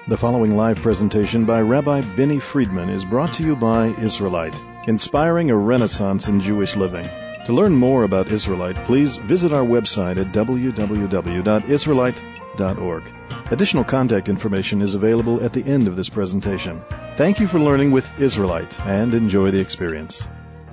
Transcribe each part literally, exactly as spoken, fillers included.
The following live presentation by Rabbi Benny Friedman is brought to you by Israelite, inspiring a renaissance in Jewish living. To learn more about Israelite, please visit our website at w w w dot israelite dot org. Additional contact information is available at the end of this presentation. Thank you for learning with Israelite and enjoy the experience.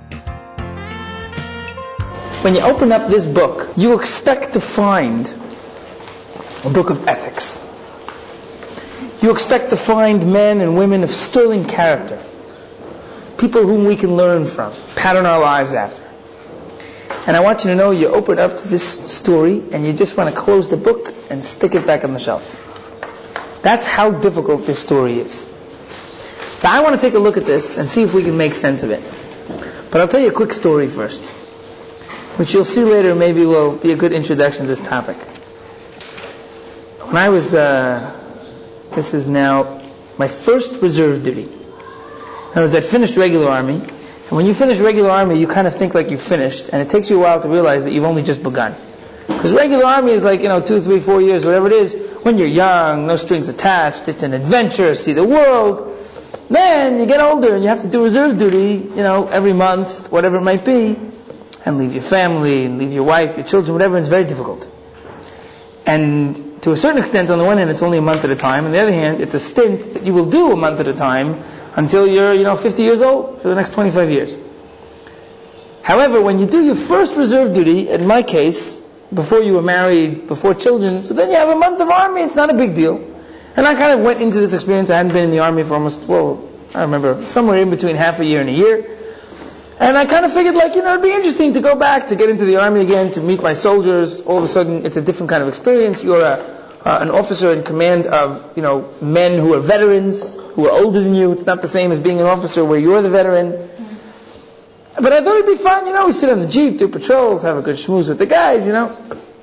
When you open up this book, you expect to find a book of ethics. You expect to find men and women of sterling character, people whom we can learn from, pattern our lives after. And I want you to know you open up to this story and you just want to close the book and stick it back on the shelf. That's how difficult this story is. So I want to take a look at this and see if we can make sense of it. But I'll tell you a quick story first, which you'll see later maybe will be a good introduction to this topic. When I was, uh, this is now my first reserve duty. In other words, I'd finished regular army, and when you finish regular army, you kind of think like you've finished, and it takes you a while to realize that you've only just begun. Because regular army is like, you know, two, three, four years, whatever it is, when you're young, no strings attached, it's an adventure, see the world. Then you get older and you have to do reserve duty, you know, every month, whatever it might be, and leave your family, and leave your wife, your children, whatever, and it's very difficult. And to a certain extent, on the one hand, it's only a month at a time. On the other hand, it's a stint that you will do a month at a time until you're, you know, fifty years old for the next twenty-five years. However, when you do your first reserve duty, in my case, before you were married, before children, so then you have a month of army, it's not a big deal. And I kind of went into this experience. I hadn't been in the army for almost, well, I remember, somewhere in between half a year and a year. And I kind of figured, like, you know, it'd be interesting to go back, to get into the army again, to meet my soldiers. All of a sudden, it's a different kind of experience. You're a, uh, an officer in command of, you know, men who are veterans, who are older than you. It's not the same as being an officer where you're the veteran. But I thought it'd be fun, you know, we sit on the Jeep, do patrols, have a good schmooze with the guys, you know.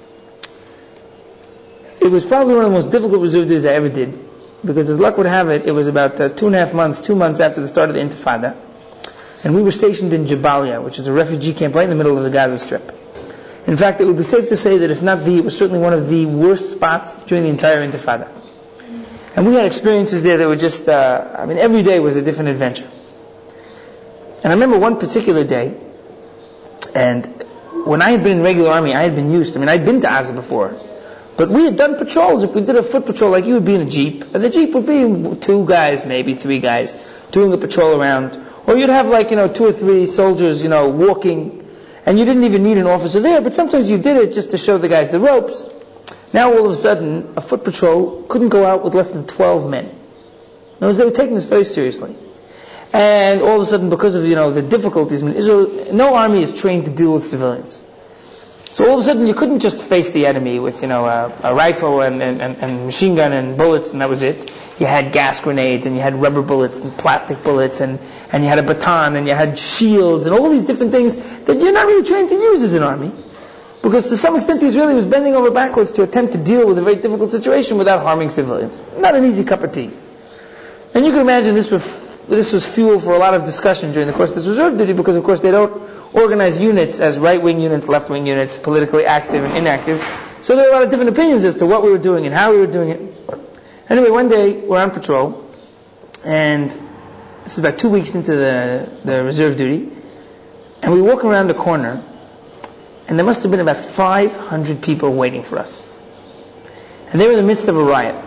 It was probably one of the most difficult reserve duties I ever did. Because as luck would have it, it was about uh, two and a half months, two months after the start of the Intifada. And we were stationed in Jabalia, which is a refugee camp right in the middle of the Gaza Strip. In fact, it would be safe to say that if not the, it was certainly one of the worst spots during the entire Intifada. And we had experiences there that were just, uh, I mean, every day was a different adventure. And I remember one particular day, and when I had been in regular army, I had been used, I mean, I'd been to Gaza before. But we had done patrols. If we did a foot patrol, like you would be in a Jeep, and the Jeep would be two guys, maybe three guys, doing a patrol around. Or you'd have like, you know, two or three soldiers, you know, walking, and you didn't even need an officer there, but sometimes you did it just to show the guys the ropes. Now all of a sudden, a foot patrol couldn't go out with less than twelve men. In other words, they were taking this very seriously. And all of a sudden, because of, you know, the difficulties, I mean, Israel, no army is trained to deal with civilians. So all of a sudden, you couldn't just face the enemy with, you know, a, a rifle and, and, and machine gun and bullets, and that was it. You had gas grenades, and you had rubber bullets, and plastic bullets, and, and you had a baton, and you had shields, and all these different things that you're not really trained to use as an army. Because to some extent, the Israeli was bending over backwards to attempt to deal with a very difficult situation without harming civilians. Not an easy cup of tea. And you can imagine this was, this was fuel for a lot of discussion during the course of this reserve duty, because of course they don't organize units as right-wing units, left-wing units, politically active and inactive. So there are a lot of different opinions as to what we were doing and how we were doing it. Anyway, one day we're on patrol, and this is about two weeks into the, the reserve duty, and we walk around the corner, and there must have been about five hundred people waiting for us. And they were in the midst of a riot.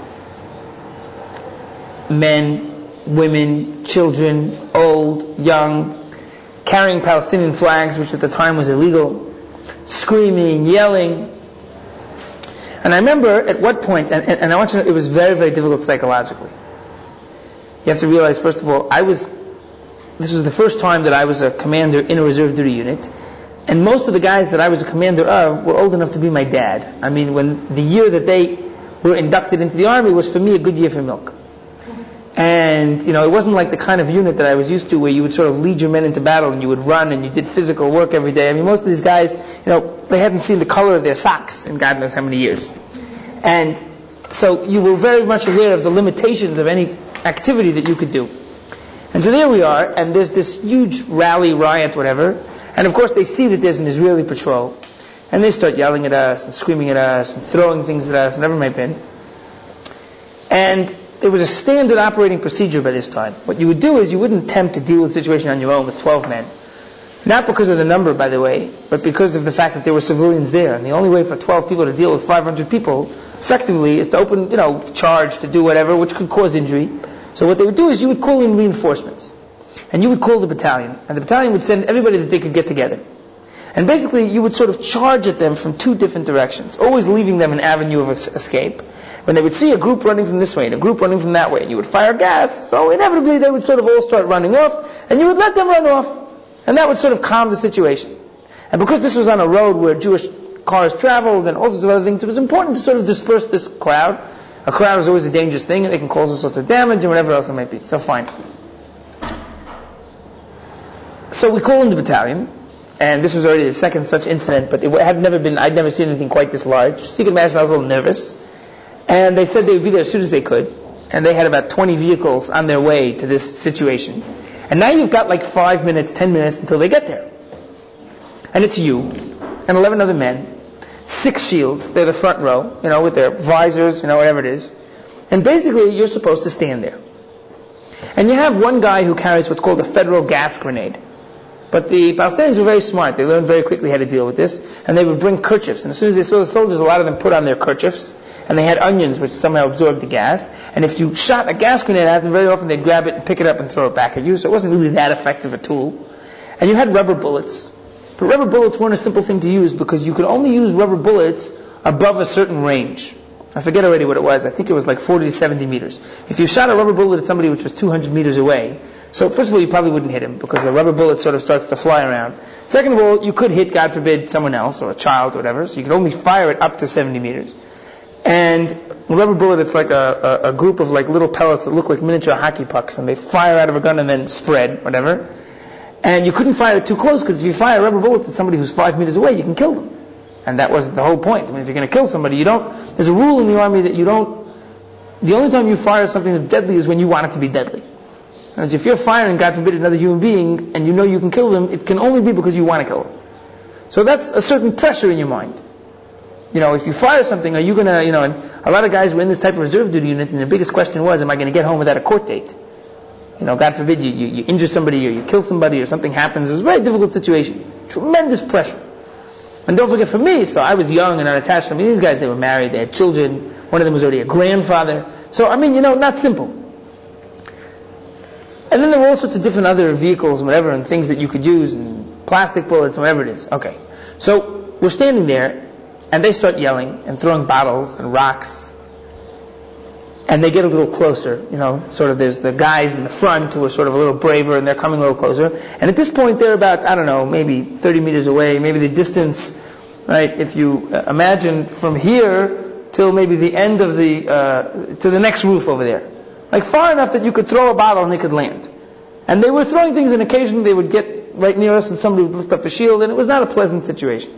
Men, women, children, old, young, carrying Palestinian flags, which at the time was illegal, screaming, yelling. And I remember at what point, and, and I want you to know, it was very, very difficult psychologically. You have to realize, first of all, I was, this was the first time that I was a commander in a reserve duty unit, and most of the guys that I was a commander of were old enough to be my dad. I mean, when the year that they were inducted into the army was for me a good year for milk. And, you know, it wasn't like the kind of unit that I was used to where you would sort of lead your men into battle and you would run and you did physical work every day. I mean, most of these guys, you know, they hadn't seen the color of their socks in God knows how many years. And so you were very much aware of the limitations of any activity that you could do. And so there we are, and there's this huge rally, riot, whatever. And of course they see that there's an Israeli patrol. And they start yelling at us and screaming at us and throwing things at us, whatever it might be. And there was a standard operating procedure by this time. What you would do is you wouldn't attempt to deal with the situation on your own with twelve men. Not because of the number, by the way, but because of the fact that there were civilians there. And the only way for twelve people to deal with five hundred people, effectively, is to open, you know, charge, to do whatever, which could cause injury. So what they would do is you would call in reinforcements. And you would call the battalion. And the battalion would send everybody that they could get together. And basically, you would sort of charge at them from two different directions, always leaving them an avenue of escape. When they would see a group running from this way and a group running from that way, and you would fire gas, so inevitably they would sort of all start running off, and you would let them run off. And that would sort of calm the situation. And because this was on a road where Jewish cars traveled and all sorts of other things, it was important to sort of disperse this crowd. A crowd is always a dangerous thing, and they can cause all sorts of damage and whatever else it might be. So fine. So we call in the battalion, and this was already the second such incident, but it had never been, I'd never seen anything quite this large. So you can imagine I was a little nervous. And they said they would be there as soon as they could. And they had about twenty vehicles on their way to this situation. And now you've got like five minutes, ten minutes until they get there. And it's you and eleven other men, six shields, they're the front row, you know, with their visors, you know, whatever it is. And basically you're supposed to stand there. And you have one guy who carries what's called a federal gas grenade. But the Palestinians were very smart. They learned very quickly how to deal with this. And they would bring kerchiefs. And as soon as they saw the soldiers, a lot of them put on their kerchiefs. And they had onions which somehow absorbed the gas. And if you shot a gas grenade at them, very often they'd grab it and pick it up and throw it back at you. So it wasn't really that effective a tool. And you had rubber bullets. But rubber bullets weren't a simple thing to use because you could only use rubber bullets above a certain range. I forget already what it was. I think it was like forty to seventy meters. If you shot a rubber bullet at somebody which was two hundred meters away, so first of all, you probably wouldn't hit him because the rubber bullet sort of starts to fly around. Second of all, you could hit, God forbid, someone else or a child or whatever, so you could only fire it up to seventy meters. And a rubber bullet, it's like a, a, a group of like little pellets that look like miniature hockey pucks, and they fire out of a gun and then spread, whatever. And you couldn't fire it too close because if you fire rubber bullets at somebody who's five meters away, you can kill them. And that wasn't the whole point. I mean, if you're going to kill somebody, you don't, there's a rule in the army that you don't, the only time you fire something that's deadly is when you want it to be deadly. And if you're firing, God forbid, another human being, and you know you can kill them, it can only be because you want to kill them. So that's a certain pressure in your mind. You know, if you fire something, are you going to, you know, and a lot of guys were in this type of reserve duty unit, and the biggest question was, am I going to get home without a court date? You know, God forbid, you, you, you injure somebody, or you kill somebody, or something happens. It was a very difficult situation. Tremendous pressure. And don't forget, for me, so I was young and unattached. I mean, these guys, they were married, they had children. One of them was already a grandfather. So, I mean, you know, not simple. And then there were all sorts of different other vehicles and whatever, and things that you could use, and plastic bullets, and whatever it is. Okay. So, we're standing there, and they start yelling, and throwing bottles and rocks. And they get a little closer, you know, sort of there's the guys in the front who are sort of a little braver, and they're coming a little closer. And at this point, they're about, I don't know, maybe thirty meters away, maybe the distance, right, if you uh, imagine from here till maybe the end of the, uh, to the next roof over there. Like far enough that you could throw a bottle and they could land. And they were throwing things, and occasionally they would get right near us and somebody would lift up a shield, and it was not a pleasant situation.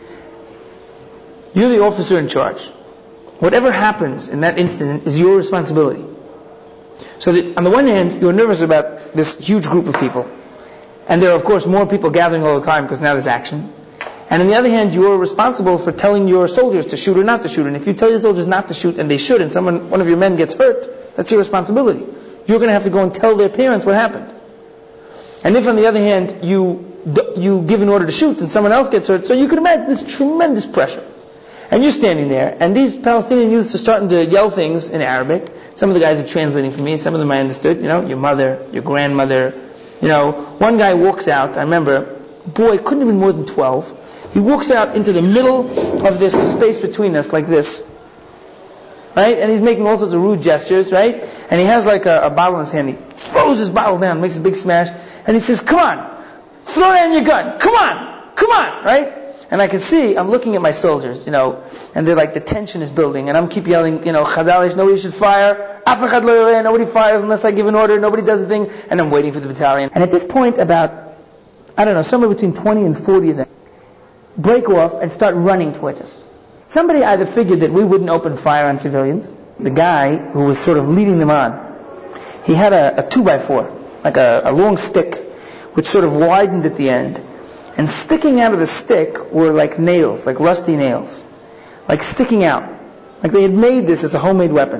You're the officer in charge. Whatever happens in that instant is your responsibility. So that on the one hand, you're nervous about this huge group of people. And there are, of course, more people gathering all the time because now there's action. And on the other hand, you're responsible for telling your soldiers to shoot or not to shoot. And if you tell your soldiers not to shoot and they should, and someone, one of your men gets hurt, that's your responsibility. You're going to have to go and tell their parents what happened. And if on the other hand, you, you give an order to shoot and someone else gets hurt, so you can imagine this tremendous pressure. And you're standing there, and these Palestinian youths are starting to yell things in Arabic. Some of the guys are translating for me, some of them I understood, you know, your mother, your grandmother. You know, one guy walks out, I remember, boy, couldn't have been more than twelve. He walks out into the middle of this space between us, like this. Right? And he's making all sorts of rude gestures, right? And he has like a, a bottle in his hand. He throws his bottle down, makes a big smash, and he says, come on, throw down your gun, come on, come on, right? And I can see, I'm looking at my soldiers, you know, and they're like, the tension is building, and I'm keep yelling, you know, Khadalish, nobody should fire, Afachad lo yoreh, nobody fires unless I give an order, nobody does a thing, and I'm waiting for the battalion. And at this point, about, I don't know, somewhere between twenty and forty of them break off and start running towards us. Somebody either figured that we wouldn't open fire on civilians. The guy who was sort of leading them on, he had a, a two by four, like a, a long stick, which sort of widened at the end. And sticking out of the stick were like nails, like rusty nails. Like sticking out. Like they had made this as a homemade weapon.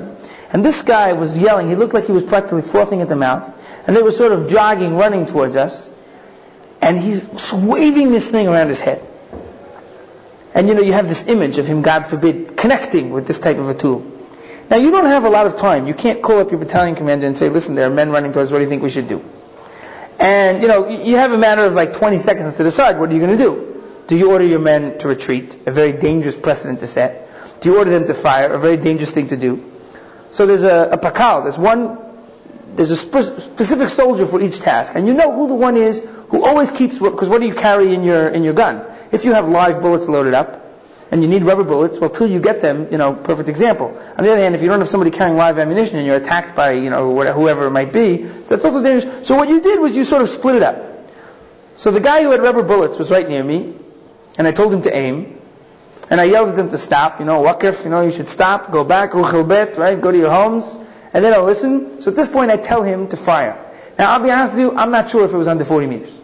And this guy was yelling. He looked like he was practically frothing at the mouth. And they were sort of jogging, running towards us. And he's waving this thing around his head. And you know, you have this image of him, God forbid, connecting with this type of a tool. Now, you don't have a lot of time. You can't call up your battalion commander and say, listen, there are men running towards us, what do you think we should do? And, you know, you have a matter of like twenty seconds to decide, what are you going to do? Do you order your men to retreat? A very dangerous precedent to set. Do you order them to fire? A very dangerous thing to do. So there's a, a pakal, there's one, there's a spe- specific soldier for each task. And you know who the one is who always keeps, because what do you carry in your, in your gun? If you have live bullets loaded up, and you need rubber bullets, well, till you get them, you know, perfect example. On the other hand, if you don't have somebody carrying live ammunition and you're attacked by, you know, whatever, whoever it might be, so that's also dangerous. So what you did was you sort of split it up. So the guy who had rubber bullets was right near me, and I told him to aim, and I yelled at them to stop, you know, waqif, you know, you should stop, go back, ruchil bet, right, go to your homes, and then I'll listen. So at this point I tell him to fire. Now I'll be honest with you, I'm not sure if it was under forty meters.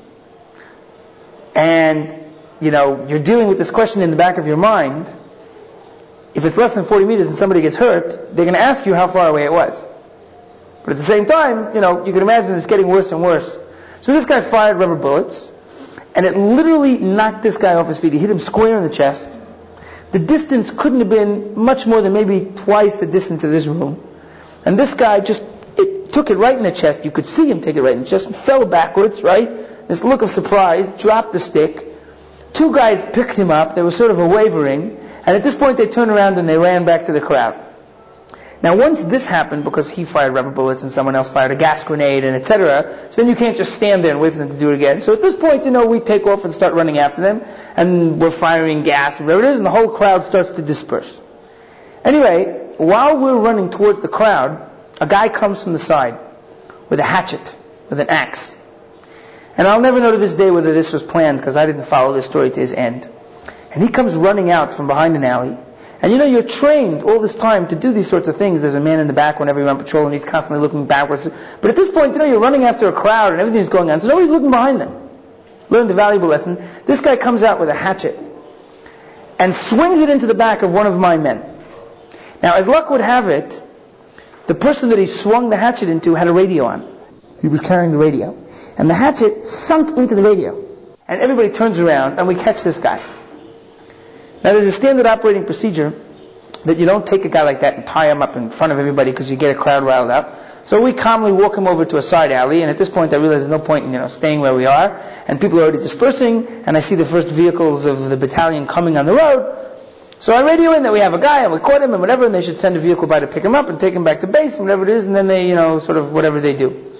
And, you know, you're dealing with this question in the back of your mind. If it's less than forty meters and somebody gets hurt, they're going to ask you how far away it was. But at the same time, you know, you can imagine it's getting worse and worse. So this guy fired rubber bullets, and it literally knocked this guy off his feet. He hit him square in the chest. The distance couldn't have been much more than maybe twice the distance of this room. And this guy just, it took it right in the chest. You could see him take it right in the chest, fell backwards, right? This look of surprise, dropped the stick. Two guys picked him up. There was sort of a wavering. And at this point they turned around and they ran back to the crowd. Now once this happened, because he fired rubber bullets and someone else fired a gas grenade and et cetera, so then you can't just stand there and wait for them to do it again. So at this point, you know, we take off and start running after them, and we're firing gas, whatever it is, and the whole crowd starts to disperse. Anyway, while we're running towards the crowd, a guy comes from the side with a hatchet, with an axe. And I'll never know to this day whether this was planned, because I didn't follow this story to his end. And he comes running out from behind an alley. And you know, you're trained all this time to do these sorts of things. There's a man in the back whenever you're on patrol and he's constantly looking backwards. But at this point, you know, you're running after a crowd and everything's going on, so nobody's looking behind them. Learned a valuable lesson. This guy comes out with a hatchet and swings it into the back of one of my men. Now, as luck would have it, the person that he swung the hatchet into had a radio on. He was carrying the radio. And the hatchet sunk into the radio. And everybody turns around and we catch this guy. Now there's a standard operating procedure that you don't take a guy like that and tie him up in front of everybody because you get a crowd riled up. So we calmly walk him over to a side alley, and at this point I realize there's no point in, you know, staying where we are, and people are already dispersing, and I see the first vehicles of the battalion coming on the road. So I radio in that we have a guy and we caught him and whatever, and they should send a vehicle by to pick him up and take him back to base and whatever it is, and then they, you know, sort of whatever they do.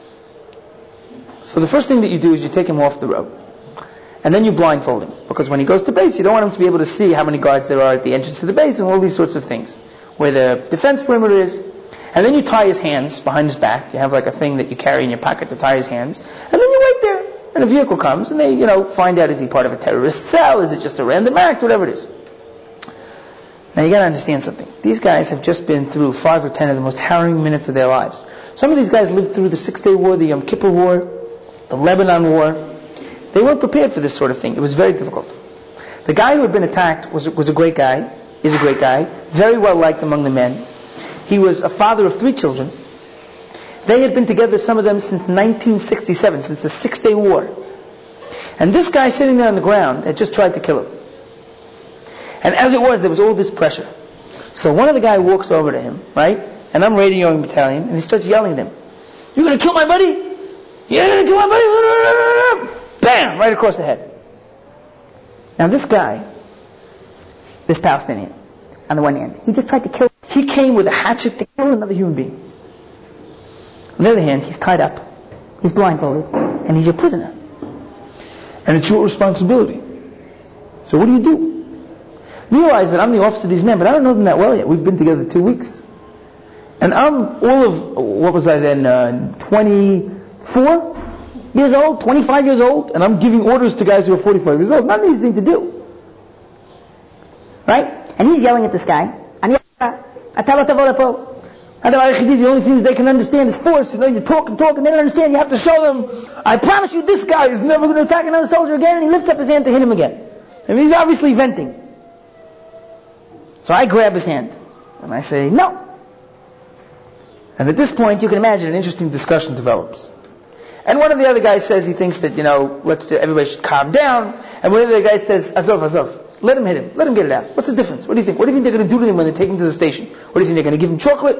So the first thing that you do is you take him off the road. And then you blindfold him, because when he goes to base, you don't want him to be able to see how many guards there are at the entrance to the base and all these sorts of things, where the defense perimeter is. And then you tie his hands behind his back. You have like a thing that you carry in your pocket to tie his hands. And then you wait there, and a vehicle comes, and they, you know, find out, is he part of a terrorist cell? Is it just a random act? Whatever it is. Now you gotta understand something. These guys have just been through five or ten of the most harrowing minutes of their lives. Some of these guys lived through the Six-Day War, the Yom Kippur War, the Lebanon War. They weren't prepared for this sort of thing. It was very difficult. The guy who had been attacked was, was a great guy, is a great guy, very well liked among the men. He was a father of three children. They had been together, some of them, since nineteen sixty-seven, since the Six-Day War. And this guy sitting there on the ground had just tried to kill him. And as it was, there was all this pressure. So one of the guys walks over to him, right? And I'm radioing battalion, and he starts yelling at him, "You're going to kill my buddy? You're going to kill my buddy?" Bam! Right across the head. Now this guy, this Palestinian, on the one hand, he just tried to kill, he came with a hatchet to kill another human being. On the other hand, he's tied up, he's blindfolded, and he's your prisoner. And it's your responsibility. So what do you do? Realize that I'm the officer of these men, but I don't know them that well yet. We've been together two weeks. And I'm all of, what was I then, uh, twenty-four? Years old, twenty-five years old, and I'm giving orders to guys who are forty-five years old. Not an easy thing to do. Right? And he's yelling at this guy. The only thing that they can understand is force. You know, you talk and talk and they don't understand. You have to show them, I promise you this guy is never going to attack another soldier again, and he lifts up his hand to hit him again. And he's obviously venting. So I grab his hand, and I say, no. And at this point, you can imagine an interesting discussion develops. And one of the other guys says he thinks that, you know, let's everybody should calm down. And one of the other guys says, Azov, Azov, let him hit him. Let him get it out. What's the difference? What do you think? What do you think they're going to do to him when they take him to the station? What do you think they're going to give him chocolate?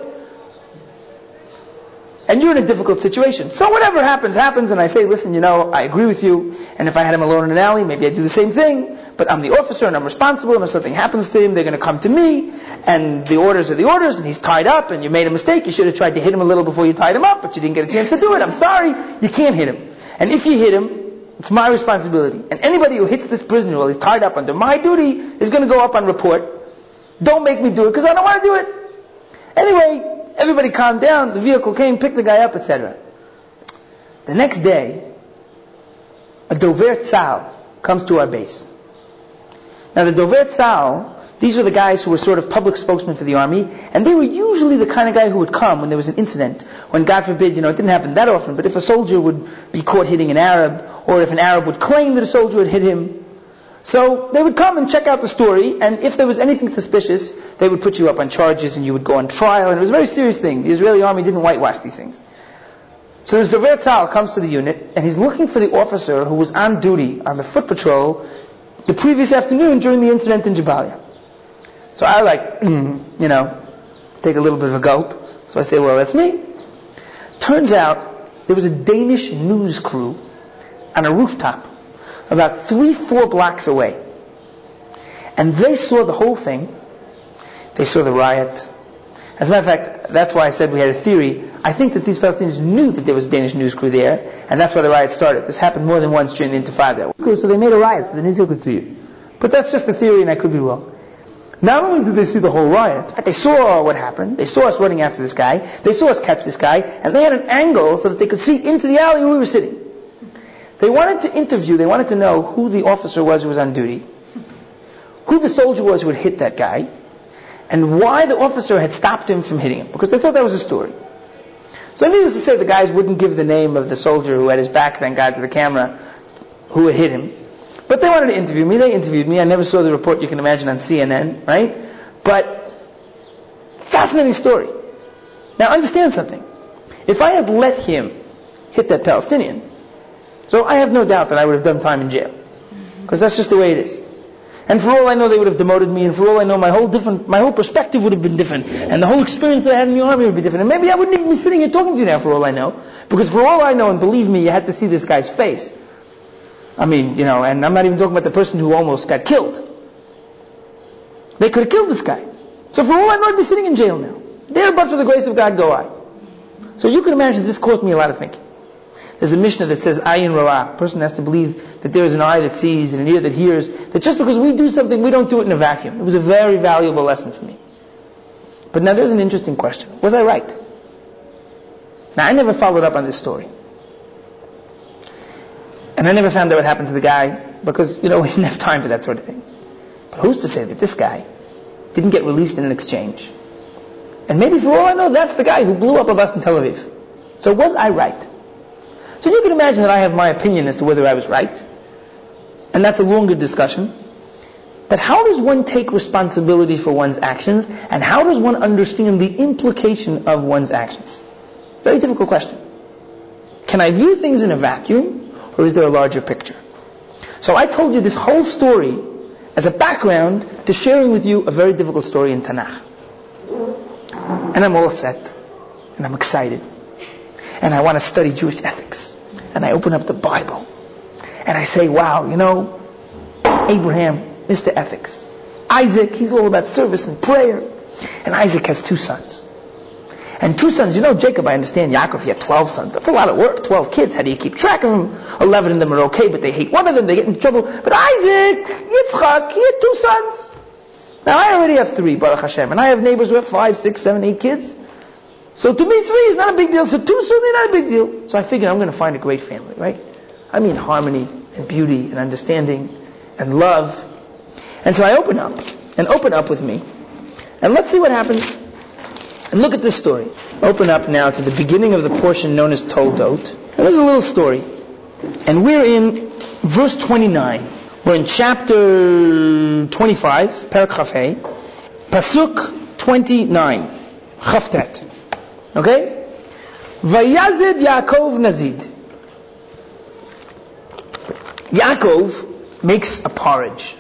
And you're in a difficult situation. So whatever happens, happens. And I say, listen, you know, I agree with you. And if I had him alone in an alley, maybe I'd do the same thing. But I'm the officer and I'm responsible. And if something happens to him, they're going to come to me. And the orders are the orders. And he's tied up. And you made a mistake. You should have tried to hit him a little before you tied him up. But you didn't get a chance to do it. I'm sorry. You can't hit him. And if you hit him, it's my responsibility. And anybody who hits this prisoner while he's tied up under my duty is going to go up on report. Don't make me do it because I don't want to do it. Anyway, everybody calmed down. The vehicle came, picked the guy up, et cetera. The next day, a Dover Tzahal comes to our base. Now the Dover Tzahal, these were the guys who were sort of public spokesmen for the army, and they were usually the kind of guy who would come when there was an incident, when God forbid, you know, it didn't happen that often, but if a soldier would be caught hitting an Arab, or if an Arab would claim that a soldier had hit him, so they would come and check out the story, and if there was anything suspicious, they would put you up on charges and you would go on trial, and it was a very serious thing. The Israeli army didn't whitewash these things. So this Dover Tzahal comes to the unit, and he's looking for the officer who was on duty on the foot patrol the previous afternoon during the incident in Jabalia. So I like, mm, you know, take a little bit of a gulp. So I say, well, that's me. Turns out there was a Danish news crew on a rooftop about three, four blocks away. And they saw the whole thing. They saw the riot. As a matter of fact, that's why I said we had a theory. I think that these Palestinians knew that there was a Danish news crew there, and that's why the riot started. This happened more than once during the Intifada. So they made a riot so the news crew could see it. But that's just a theory and I could be wrong. Not only did they see the whole riot, but they saw what happened. They saw us running after this guy. They saw us catch this guy. And they had an angle so that they could see into the alley where we were sitting. They wanted to interview, they wanted to know who the officer was who was on duty, who the soldier was who had hit that guy, and why the officer had stopped him from hitting him. Because they thought that was a story. So needless to say, the guys wouldn't give the name of the soldier who had his back, thank God, to the camera, who had hit him. But they wanted to interview me. They interviewed me. I never saw the report you can imagine on C N N, right? But, fascinating story. Now understand something. If I had let him hit that Palestinian, so I have no doubt that I would have done time in jail. Because that's just the way it is. And for all I know, they would have demoted me, and for all I know, my whole different, my whole perspective would have been different, and the whole experience that I had in the army would be different. And maybe I wouldn't even be sitting here talking to you now, for all I know. Because for all I know, and believe me, you had to see this guy's face. I mean, you know, and I'm not even talking about the person who almost got killed. They could have killed this guy. So for all I know, I'd be sitting in jail now. There, but for the grace of God, go I. So you can imagine this cost me a lot of thinking. There's a Mishnah that says, Ayin Ra'ah. A person has to believe that there is an eye that sees and an ear that hears, that just because we do something, we don't do it in a vacuum. It was a very valuable lesson for me. But now there's an interesting question. Was I right? Now I never followed up on this story. And I never found out what happened to the guy, because, you know, we didn't have time for that sort of thing. But who's to say that this guy didn't get released in an exchange? And maybe for all I know, that's the guy who blew up a bus in Tel Aviv. So was I right? So you can imagine that I have my opinion as to whether I was right. And that's a longer discussion. But how does one take responsibility for one's actions? And how does one understand the implication of one's actions? Very difficult question. Can I view things in a vacuum? Or is there a larger picture? So I told you this whole story as a background to sharing with you a very difficult story in Tanakh. And I'm all set. And I'm excited. And I want to study Jewish ethics. And I open up the Bible. And I say, wow, you know, Abraham, Mister Ethics. Isaac, he's all about service and prayer. And Isaac has two sons. And two sons, you know, Jacob, I understand, Yaakov, he had twelve sons. That's a lot of work, twelve kids. How do you keep track of them? Eleven of them are okay, but they hate one of them, they get into trouble. But Isaac, Yitzchak, he had two sons. Now I already have three, Baruch Hashem. And I have neighbors who have five, six, seven, eight kids. So to me, three is not a big deal. So two, certainly not a big deal. So I figured I'm going to find a great family, right? I mean harmony and beauty and understanding and love. And so I open up, and open up with me. And let's see what happens. And look at this story. Open up now to the beginning of the portion known as Toldot. And there's a little story. And we're in verse twenty-nine. We're in chapter twenty-five, Perek Chaf Hei, Pasuk twenty-nine, Chavtet. Okay? Vayazid Yaakov Nazid. Yaakov makes a porridge.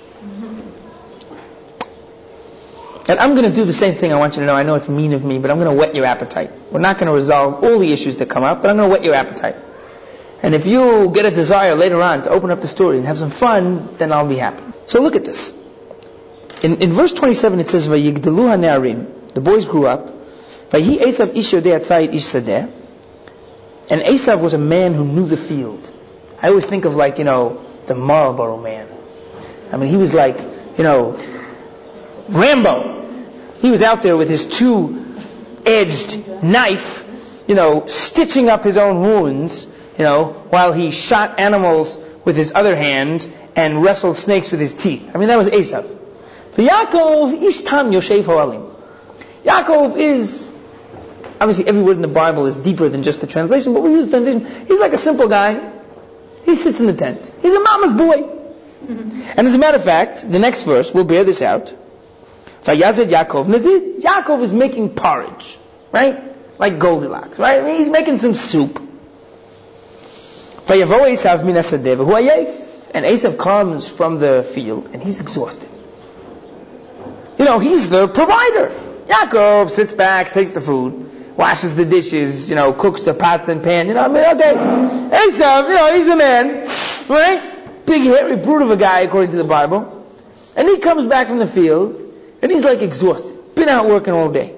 And I'm going to do the same thing I want you to know. I know it's mean of me, but I'm going to whet your appetite. We're not going to resolve all the issues that come up, but I'm going to whet your appetite. And if you get a desire later on to open up the story and have some fun, then I'll be happy. So look at this. In, in verse twenty-seven it says, Vayigdalu hane'arim. The boys grew up. Vayi Esav ish yodei atzayit ish sadeh. And Esav was a man who knew the field. I always think of like, you know, the Marlboro man. I mean, he was like, you know, Rambo. He was out there with his two-edged knife, you know, stitching up his own wounds, you know, while he shot animals with his other hand and wrestled snakes with his teeth. I mean, that was Esav. For Yaakov, Ishtam Yoshev Ho'alim. Yaakov is, obviously every word in the Bible is deeper than just the translation, but we use the translation. He's like a simple guy. He sits in the tent. He's a mama's boy. Mm-hmm. And as a matter of fact, the next verse will bear this out. Vayazid Yaakov Nazid. Yaakov is making porridge, right? Like Goldilocks, right? I mean, he's making some soup. Vayavo Esav min hasadeh v'hu ayef. And Esav comes from the field and he's exhausted. You know, he's the provider. Yaakov sits back, takes the food, washes the dishes, you know, cooks the pots and pans. You know, I mean, okay. Esav, you know, he's a man, right? Big, hairy brute of a guy, according to the Bible. And he comes back from the field, and he's like exhausted. Been out working all day.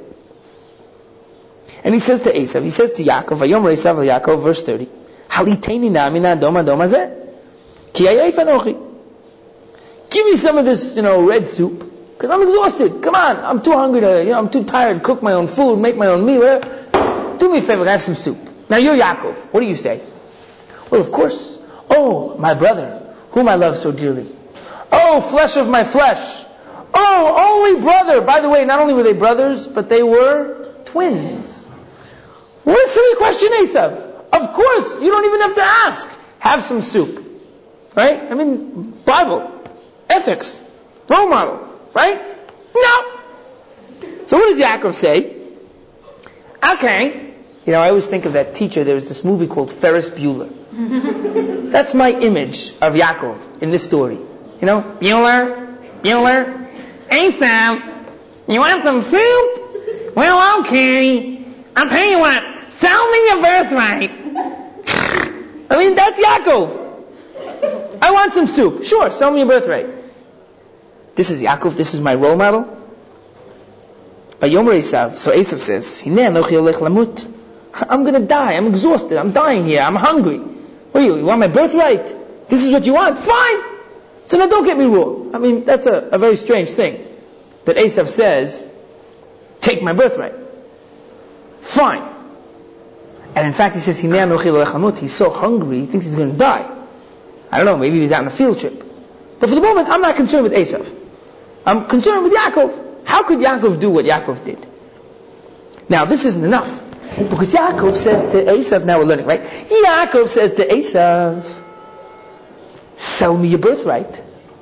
And he says to Esav, he says to Yaakov, Vayomer Esav Yaakov, verse thirty, Haliteni na min ha'adom adom hazeh, ki ayef anochi. Give me some of this, you know, red soup. Because I'm exhausted. Come on, I'm too hungry to, you know, I'm too tired to cook my own food, make my own meal, whatever. Do me a favor, have some soup. Now you're Yaakov. What do you say? Well, of course. Oh, my brother, whom I love so dearly. Oh, flesh of my flesh. Oh, only brother. By the way, not only were they brothers, but they were twins. What a silly question, Esav. Of course, you don't even have to ask. Have some soup. Right? I mean, Bible, ethics, role model. Right? No. So what does Yaakov say? Okay. You know, I always think of that teacher. There was this movie called Ferris Bueller. That's my image of Yaakov in this story. You know, Bueller, Bueller, Esav, you want some soup? Well, okay. I'll tell you what. Sell me your birthright. I mean, that's Yaakov. I want some soup. Sure, sell me your birthright. This is Yaakov, this is my role model. Vayomer Esav, so Esav says, Hineh anochi olech lamut. I'm going to die, I'm exhausted, I'm dying here, I'm hungry. What are you, you want my birthright? This is what you want? Fine! So now don't get me wrong. I mean, that's a, a very strange thing. That Esav says, take my birthright. Fine. And in fact he says, Hineh anochi olech lamut. He's so hungry, he thinks he's going to die. I don't know, maybe he was out on a field trip. But for the moment, I'm not concerned with Esav. I'm concerned with Yaakov. How could Yaakov do what Yaakov did? Now, this isn't enough. Because Yaakov says to Esav, now we're learning, right? Yaakov says to Esav, sell me your birthright.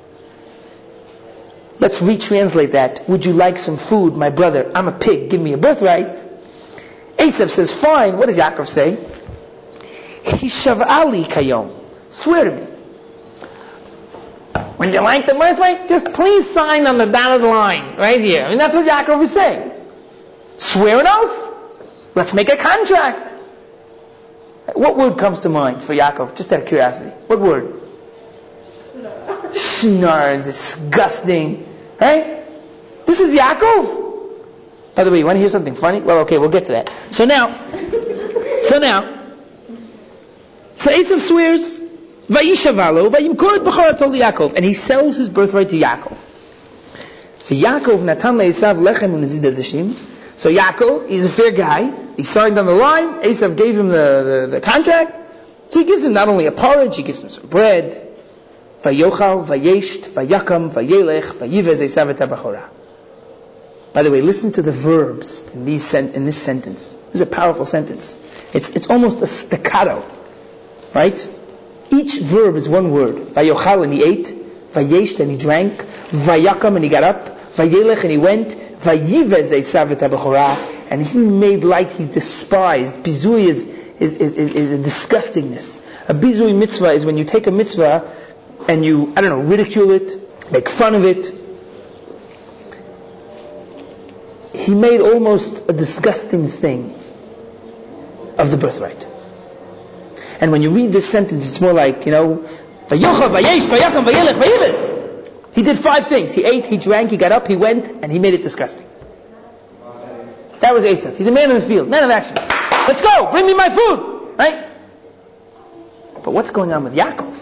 Let's retranslate that. Would you like some food, my brother? I'm a pig, give me a birthright. Esav says, fine. What does Yaakov say? Hishav'ali kayom. Swear to me. When you like the birthright, just please sign on the dotted line, right here. I mean, that's what Yaakov is saying. Swear an oath. Let's make a contract. What word comes to mind for Yaakov? Just out of curiosity. What word? Shnar, disgusting. Right? This is Yaakov. By the way, you want to hear something funny? Well, okay, we'll get to that. So now, so now, so Esav swears, Vayishavalo, Vayimkoret b'charato Yaakov, and he sells his birthright to Yaakov. So Yaakov natan le'Esav lechem u'nezid adashim. So Yaakov, he's a fair guy. He signed on the line. Esav gave him the, the, the contract. So he gives him not only a porridge, he gives him some bread. Vayochal, vayesht, vayakam, vayelech, vayivez Esav et ha'bachorah. By the way, listen to the verbs in these sen- in this sentence. This is a powerful sentence. It's it's almost a staccato, right? Each verb is one word. Vayochal, and he ate. Vayesht, and he drank. Vayakam, and he got up. Vayelech, and he went. Vayivez Esav et ha'bachorah, and he made light, he despised. Bizui is, is, is, is, is a disgustingness. A bizui mitzvah is when you take a mitzvah and you, I don't know, ridicule it, make fun of it. He made almost a disgusting thing of the birthright. And when you read this sentence, it's more like, you know, Vayocha, Vayesh, Vayakam, Vayelech, Vayives. He did five things. He ate, he drank, he got up, he went, and he made it disgusting. That was Esav. He's a man in the field, man of action. Let's go, bring me my food, right? But what's going on with Yaakov?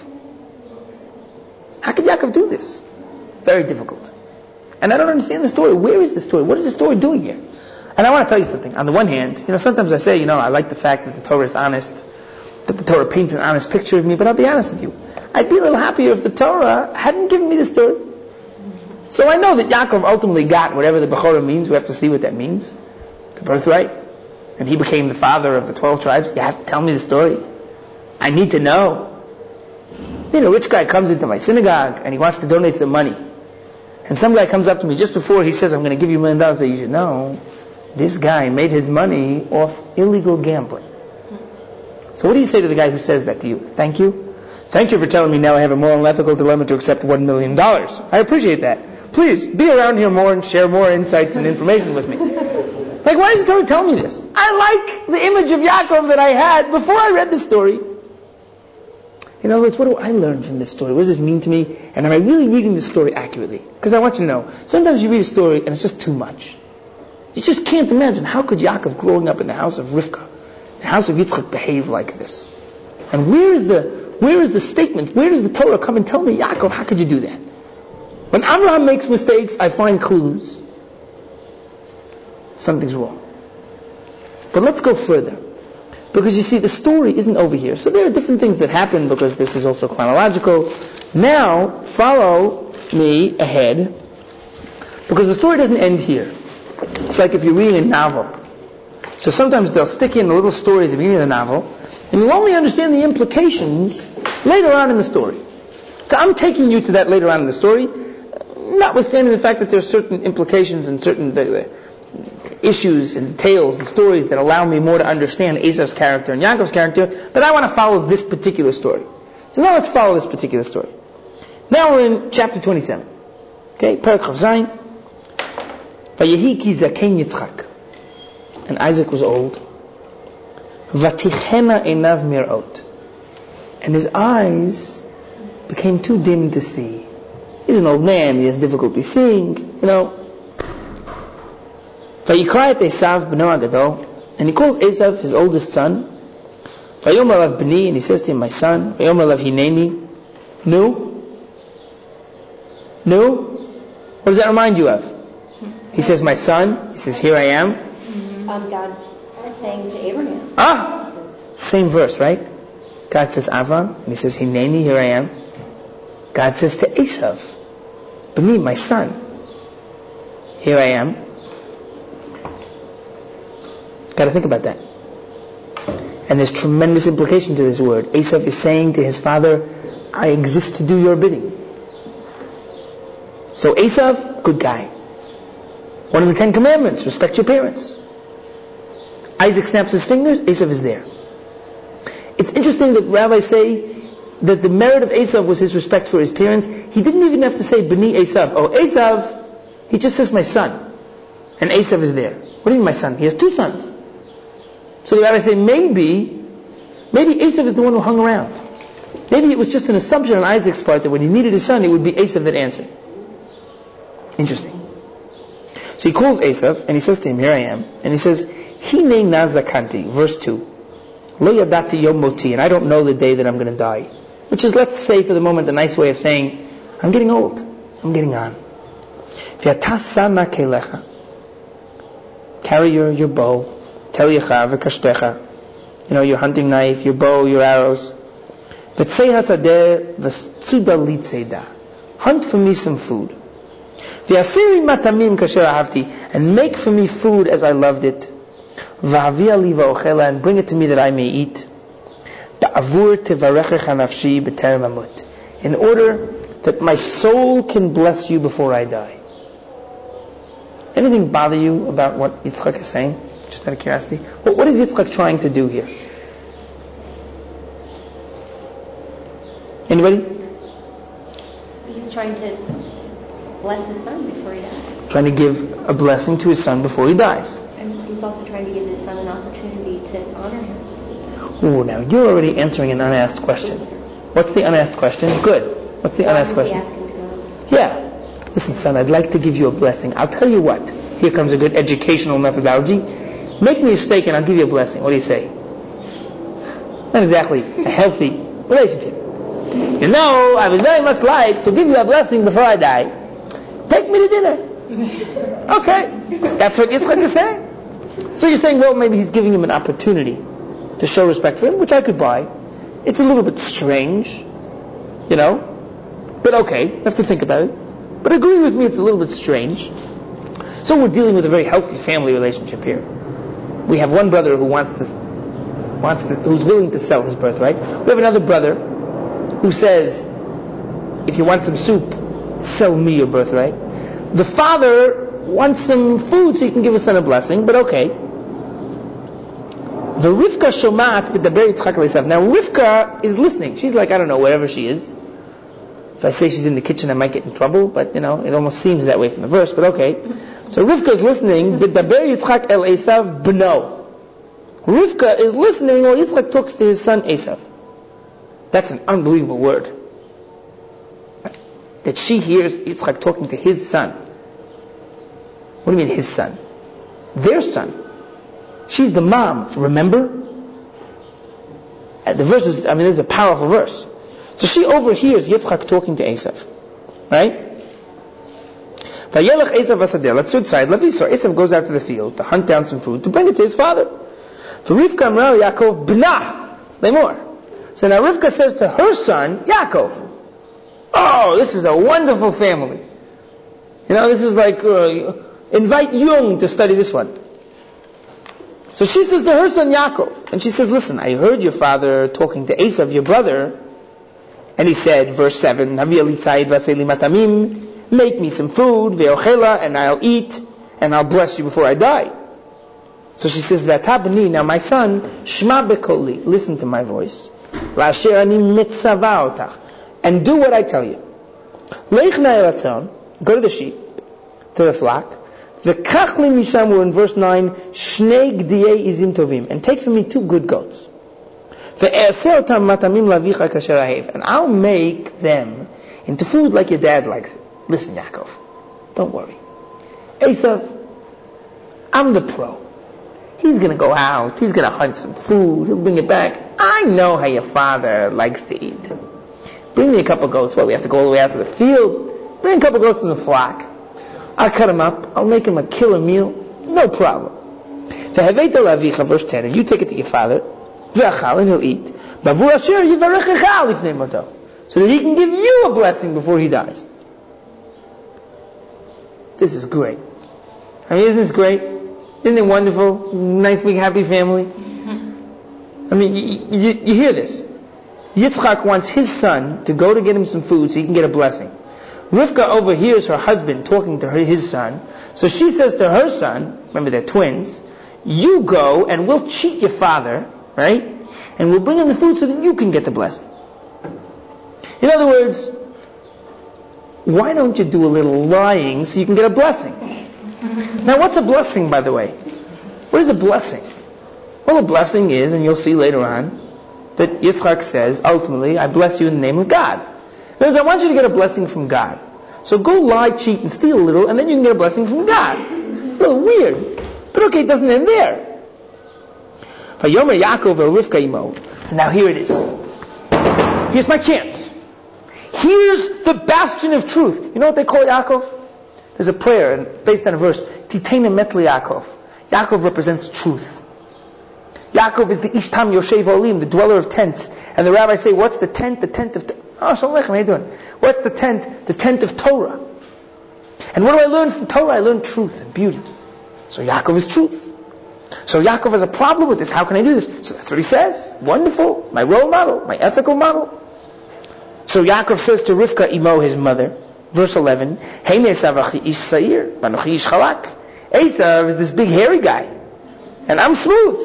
How could Yaakov do this? Very difficult. And I don't understand the story. Where is the story? What is the story doing here? And I want to tell you something. On the one hand, you know, sometimes I say, you know, I like the fact that the Torah is honest, that the Torah paints an honest picture of me, but I'll be honest with you. I'd be a little happier if the Torah hadn't given me the story. So I know that Yaakov ultimately got whatever the Bechorah means. We have to see what that means. The birthright. And he became the father of the twelve tribes. You have to tell me the story. I need to know. You know, a rich guy comes into my synagogue and he wants to donate some money. And some guy comes up to me just before he says, I'm going to give you a million dollars. That you should know, this guy made his money off illegal gambling. So what do you say to the guy who says that to you? Thank you. Thank you for telling me now I have a moral and ethical dilemma to accept one million dollars. I appreciate that. Please, be around here more and share more insights and information with me. Like, why does the Torah tell me this? I like the image of Yaakov that I had before I read the story. In other words, what do I learn from this story? What does this mean to me? And am I really reading the story accurately? Because I want you to know, sometimes you read a story and it's just too much. You just can't imagine, how could Yaakov growing up in the house of Rivka, the house of Yitzchak, behave like this? And where is the, where is the statement? Where does the Torah come and tell me, Yaakov, how could you do that? When Abraham makes mistakes, I find clues. Something's wrong. But let's go further. Because you see, the story isn't over here. So there are different things that happen because this is also chronological. Now, follow me ahead. Because the story doesn't end here. It's like if you're reading a novel. So sometimes they'll stick in a little story at the beginning of the novel, and you'll only understand the implications later on in the story. So I'm taking you to that later on in the story, notwithstanding the fact that there are certain implications and certain the, the issues and details and stories that allow me more to understand Esav's character and Yaakov's character, but I want to follow this particular story. So now let's follow this particular story. Now we're in chapter twenty-seven. Okay, Perek Chav Zayin. Vayehi ki zaken Yitzchak. And Isaac was old. Vatichena einav mirot. And his eyes became too dim to see. He's an old man, he has difficulty seeing, you know. Vayikra et Esav b'no agadol. And he calls Esav his oldest son. Vayomer alav b'ni, and he says to him, my son. Vayomer alav hineni. Nu? Nu? What does that remind you of? He says, my son. He says, here I am. Um, God saying to Abraham. Ah! Same verse, right? God says, Avram. And he says, hineni, here I am. God says to Esav, b'ni, my son. Here I am. Got to think about that. And there's tremendous implication to this word. Esav is saying to his father, I exist to do your bidding. So Esav, good guy. One of the Ten Commandments, respect your parents. Isaac snaps his fingers, Esav is there. It's interesting that rabbis say that the merit of Esav was his respect for his parents. He didn't even have to say B'ni Esav. Oh, Esav, he just says my son. And Esav is there. What do you mean my son? He has two sons. So the rabbis say maybe, maybe Esav is the one who hung around. Maybe it was just an assumption on Isaac's part that when he needed his son, it would be Esav that answered. Interesting. So he calls Esav and he says to him, here I am. And he says, Hine nazakanti, verse two. Lo yadati yom moti, and I don't know the day that I'm going to die. Which is, let's say for the moment, a nice way of saying, I'm getting old. I'm getting on. V'yatasana kelecha. Carry your, your bow. Teliecha v'kashtecha. You know, your hunting knife, your bow, your arrows. V'tzei hasadeh v'tzuda litzeda. Hunt for me some food. V'yasiri matamim kasher ahavti. And make for me food as I loved it. V'havia li va'ochela. And bring it to me that I may eat. Ba'avur tevarechecha nafshi b'terem amut. In order that my soul can bless you before I die. Anything bother you about what Yitzchak is saying? Just out of curiosity. What, what is Yitzchak trying to do here? Anybody? He's trying to bless his son before he dies. Trying to give a blessing to his son before he dies. And he's also trying to give his son an opportunity to honor him. Ooh, now you're already answering an unasked question. What's the unasked question? Good. What's the Why unasked does he question? ask him to go? Yeah. Listen, son, I'd like to give you a blessing. I'll tell you what. Here comes a good educational methodology. Make me a steak and I'll give you a blessing. What do you say? Not exactly a healthy relationship. You know, I would very much like to give you a blessing before I die. Take me to dinner. Okay. That's what Yitzchak is saying. So you're saying, well, maybe he's giving him an opportunity to show respect for him, which I could buy. It's a little bit strange, you know. But okay, I have to think about it. But agree with me, it's a little bit strange. So we're dealing with a very healthy family relationship here. We have one brother who wants to, wants to, who's willing to sell his birthright. We have another brother who says, if you want some soup, sell me your birthright. The father wants some food so he can give his son a blessing, but okay. The Rivka shomat b'daber Yitzchak Esav. Now Rivka is listening. She's like, I don't know, wherever she is. If I say she's in the kitchen, I might get in trouble, but you know, it almost seems that way from the verse, but okay. So Rivka is listening, b'daber Yitzchak el Esav b'no. Rivka is listening while Yitzchak talks to his son Esav. That's an unbelievable word. That she hears Yitzchak talking to his son. What do you mean his son? Their son. She's the mom, remember? And the verse is, I mean, this is a powerful verse. So she overhears Yitzchak talking to Esav. Right? Vayelech Esav v'sadeh letzud laviso. Esav goes out to the field to hunt down some food to bring it to his father. For Rivka amra Yaakov b'nah lemor. So now Rivka says to her son, Yaakov, oh, this is a wonderful family. You know, this is like, uh, invite Jung to study this one. So she says to her son Yaakov, and she says, listen, I heard your father talking to Esav, your brother, and he said, verse seven, make me some food, and I'll eat, and I'll bless you before I die. So she says, now my son, shma bekoli, listen to my voice, and do what I tell you. Go to the sheep, to the flock. The kachli misham, we're in verse nine, shnei gdiyei izim tovim, and take for me two good goats. And I'll make them into food like your dad likes it. Listen, Yaakov, don't worry. Esav, I'm the pro. He's going to go out, he's going to hunt some food, he'll bring it back. I know how your father likes to eat. Bring me a couple goats. Well, we have to go all the way out to the field. Bring a couple goats in the flock. I'll cut them up. I'll make him a killer meal. No problem. Verse ten, and you take it to your father, and he'll eat. So that he can give you a blessing before he dies. This is great. I mean, isn't this great? Isn't it wonderful? Nice, big, happy family. I mean, you, you, you hear this. Yitzchak wants his son to go to get him some food so he can get a blessing. Rivka overhears her husband talking to her, his son. So she says to her son, remember they're twins, you go and we'll cheat your father, right? And we'll bring him the food so that you can get the blessing. In other words, why don't you do a little lying so you can get a blessing? Now what's a blessing, by the way? What is a blessing? Well, a blessing is, and you'll see later on, that Yitzchak says, ultimately, I bless you in the name of God. In other words, I want you to get a blessing from God. So go lie, cheat, and steal a little, and then you can get a blessing from God. It's a little weird. But okay, it doesn't end there. Vayomer Yaakov el Rivka imo. So now here it is. Here's my chance. Here's the bastion of truth. You know what they call Yaakov? There's a prayer based on a verse. Titeina metli Yaakov. Yaakov represents truth. Yaakov is the Ishtam Yoshev Olim, the dweller of tents. And the rabbis say, what's the tent? The tent of... Oh, Shalom Aleichem, how you doing? What's the tent? The tent of Torah. And what do I learn from Torah? I learn truth and beauty. So Yaakov is truth. So Yaakov has a problem with this. How can I do this? So that's what he says. Wonderful. My role model. My ethical model. So Yaakov says to Rivka Imo, his mother, verse eleven, Hey Esav ish sa'ir, v'anochi ish chalak. Esav is this big hairy guy. And I'm smooth.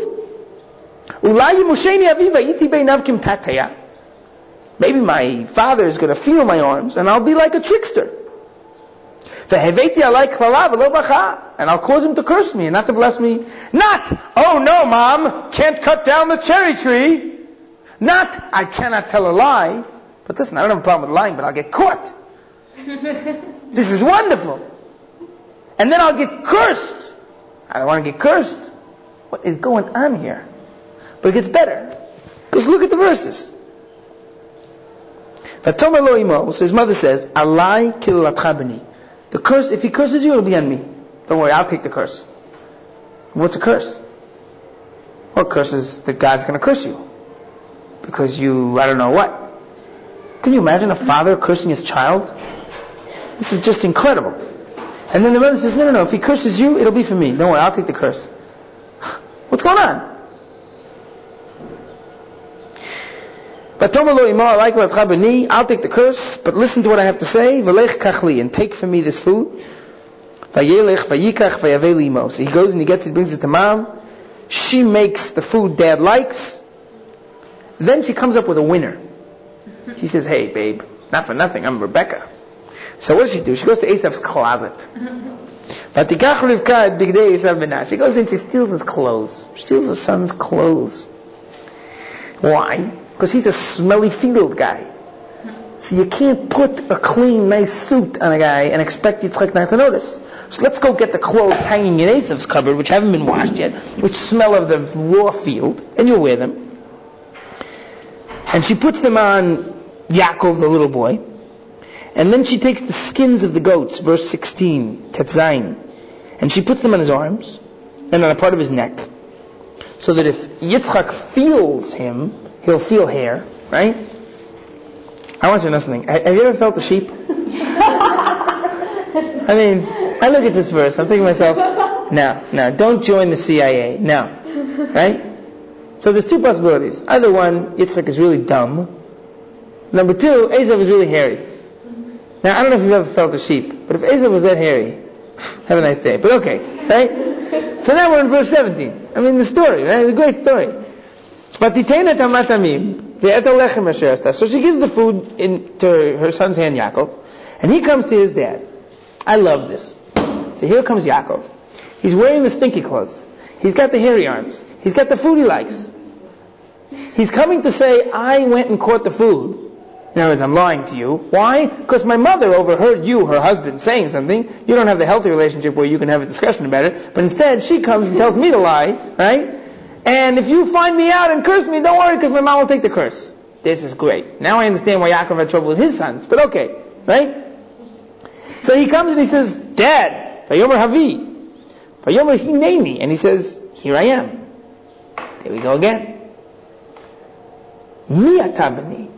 Maybe my father is going to feel my arms and I'll be like a trickster. And I'll cause him to curse me and not to bless me. Not, oh no mom, can't cut down the cherry tree. Not, I cannot tell a lie. But listen, I don't have a problem with lying, but I'll get caught. This is wonderful. And then I'll get cursed. I don't want to get cursed. What is going on here? But it gets better. Because look at the verses. So his mother says, Alai kilatcha b'ni. The curse, if he curses you, it'll be on me. Don't worry, I'll take the curse. What's a curse? Well, curse is that God's going to curse you. Because you, I don't know what. Can you imagine a father cursing his child? This is just incredible. And then the mother says, no, no, no, if he curses you, it'll be for me. Don't worry, I'll take the curse. What's going on? I'll take the curse, but listen to what I have to say. And take from me this food. So he goes and he gets it, brings it to mom. She makes the food dad likes. Then she comes up with a winner. She says, hey babe, not for nothing, I'm Rebecca. So what does she do? She goes to Esav's closet. She goes in, she steals his clothes. She steals his son's clothes. Why? Because he's a smelly field guy. So you can't put a clean, nice suit on a guy and expect Yitzchak not to notice. So let's go get the clothes hanging in Esav's cupboard, which haven't been washed yet, which smell of the raw field, and you'll wear them. And she puts them on Yaakov, the little boy. And then she takes the skins of the goats, verse sixteen, Tetzain, and she puts them on his arms and on a part of his neck, so that if Yitzchak feels him, he'll feel hair, right? I want you to know something. Have you ever felt a sheep? I mean, I look at this verse, I'm thinking to myself, no, no, don't join the C I A, no, right? So there's two possibilities. Either one, Yitzchak is really dumb. Number two, Esav is really hairy. Now, I don't know if you've ever felt a sheep, but if Esav was that hairy, have a nice day. But okay, right? So now we're in verse seventeen. I mean, the story, right? It's a great story. So she gives the food into her son's hand, Yaakov, and he comes to his dad. I love this. So here comes Yaakov. He's wearing the stinky clothes. He's got the hairy arms. He's got the food he likes. He's coming to say, I went and caught the food. In other words, I'm lying to you. Why? Because my mother overheard you, her husband, saying something. You don't have the healthy relationship where you can have a discussion about it. But instead, she comes and tells me to lie, right? And if you find me out and curse me, don't worry, because my mom will take the curse. This is great. Now I understand why Yaakov had trouble with his sons. But okay, right? So he comes and he says, Dad, Vayomer Havi. Vayomer Hineni. And he says, here I am. There we go again. Mi atabani.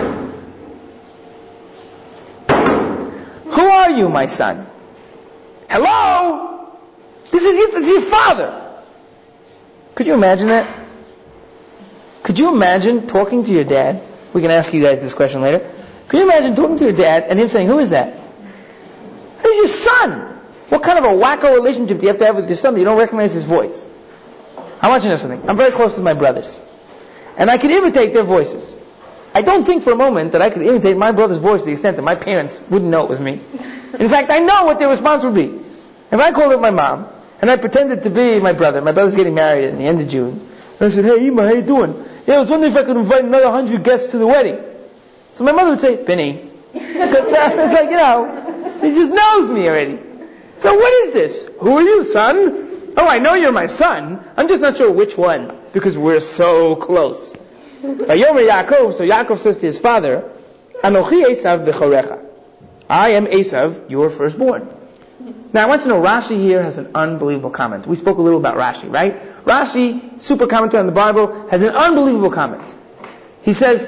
Who are you, my son? Hello? This is it's your father. Could you imagine that? Could you imagine talking to your dad? We can ask you guys this question later. Could you imagine talking to your dad and him saying, who is that? He's your son. What kind of a wacko relationship do you have to have with your son that you don't recognize his voice? I want you to know something. I'm very close with my brothers. And I can imitate their voices. I don't think for a moment that I could imitate my brother's voice to the extent that my parents wouldn't know it was me. In fact, I know what their response would be. If I called up my mom, and I pretended to be my brother, my brother's getting married in the end of June, and I said, hey, Ima, how you doing? Yeah, I was wondering if I could invite another hundred guests to the wedding. So my mother would say, Benny. It's like, you know, he just knows me already. So what is this? Who are you, son? Oh, I know you're my son. I'm just not sure which one, because we're so close. Vayomer Yaakov, so Yaakov says to his father, Anochi Esav b'chorecha. I am Esav, your firstborn. Now I want you to know, Rashi here has an unbelievable comment. We spoke a little about Rashi, right? Rashi, super commentary on the Bible, has an unbelievable comment. He says,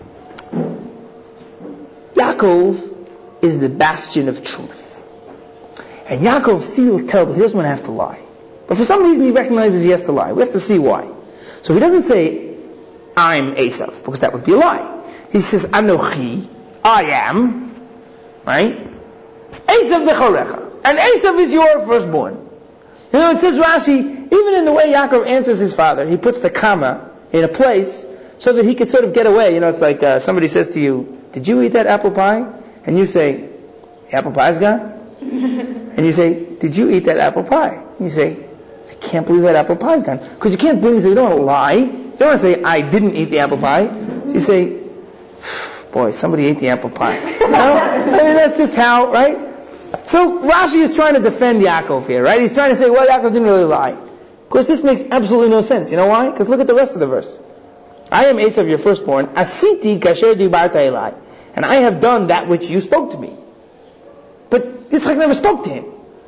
Yaakov is the bastion of truth. And Yaakov feels terrible. He doesn't want to have to lie. But for some reason he recognizes he has to lie. We have to see why. So he doesn't say, I'm Esav, because that would be a lie. He says, Anochi, I am, right? Esav b'chorecha. And Esav is your firstborn. You know, it says Rashi, even in the way Yaakov answers his father, he puts the comma in a place so that he could sort of get away. You know, it's like uh, somebody says to you, did you eat that apple pie? And you say, the apple pie's gone? And you say, did you eat that apple pie? And you say, I can't believe that apple pie's gone. Because you can't bring it, you don't want to lie. You don't want to say, I didn't eat the apple pie. So you say, boy, somebody ate the apple pie. You know? I mean, that's just how, right? So Rashi is trying to defend Yaakov here, right? He's trying to say, well, Yaakov didn't really lie. Of course, this makes absolutely no sense. You know why? Because look at the rest of the verse. I am Esav, your firstborn. Asiti kasher dibarta elai. And I have done that which you spoke to me. But Yitzchak never spoke to him.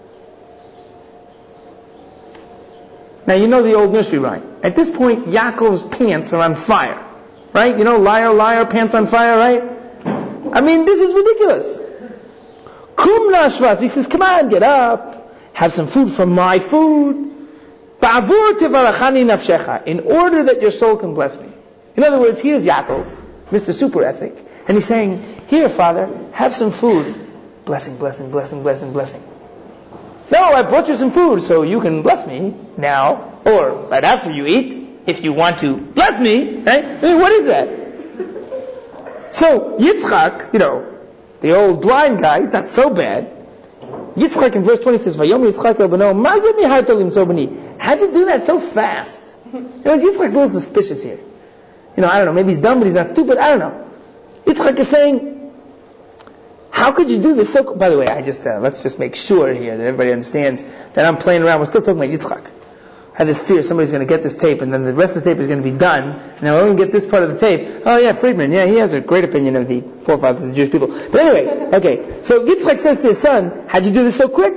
Now you know the old nursery rhyme. At this point, Yaakov's pants are on fire. Right? You know, liar, liar, pants on fire, right? I mean, this is ridiculous. Kum nashvas. He says, come on, get up. Have some food from my food. Ba'avur tivarachani nafshecha. In order that your soul can bless me. In other words, here's Yaakov, Mister Super Ethic. And he's saying, here, Father, have some food. Blessing, blessing, blessing, blessing, blessing. No, I brought you some food so you can bless me now, or right after you eat, if you want to bless me, right? I mean, what is that? So, Yitzchak, you know, the old blind guy, he's not so bad. Yitzchak in verse twenty says, Vayom Yitzchak el beno, ma ze miharto limtzo b'ni? How'd you do that so fast? You know, Yitzchak's a little suspicious here. You know, I don't know, maybe he's dumb, but he's not stupid, I don't know. Yitzchak is saying, how could you do this so... By the way, I just, uh, let's just make sure here that everybody understands that I'm playing around. We're still talking about Yitzchak. I have this fear somebody's going to get this tape, and then the rest of the tape is going to be done, and they'll only get this part of the tape. Oh yeah, Friedman, yeah, he has a great opinion of the forefathers of the Jewish people. But anyway, okay, so Yitzchak says to his son, how'd you do this so quick?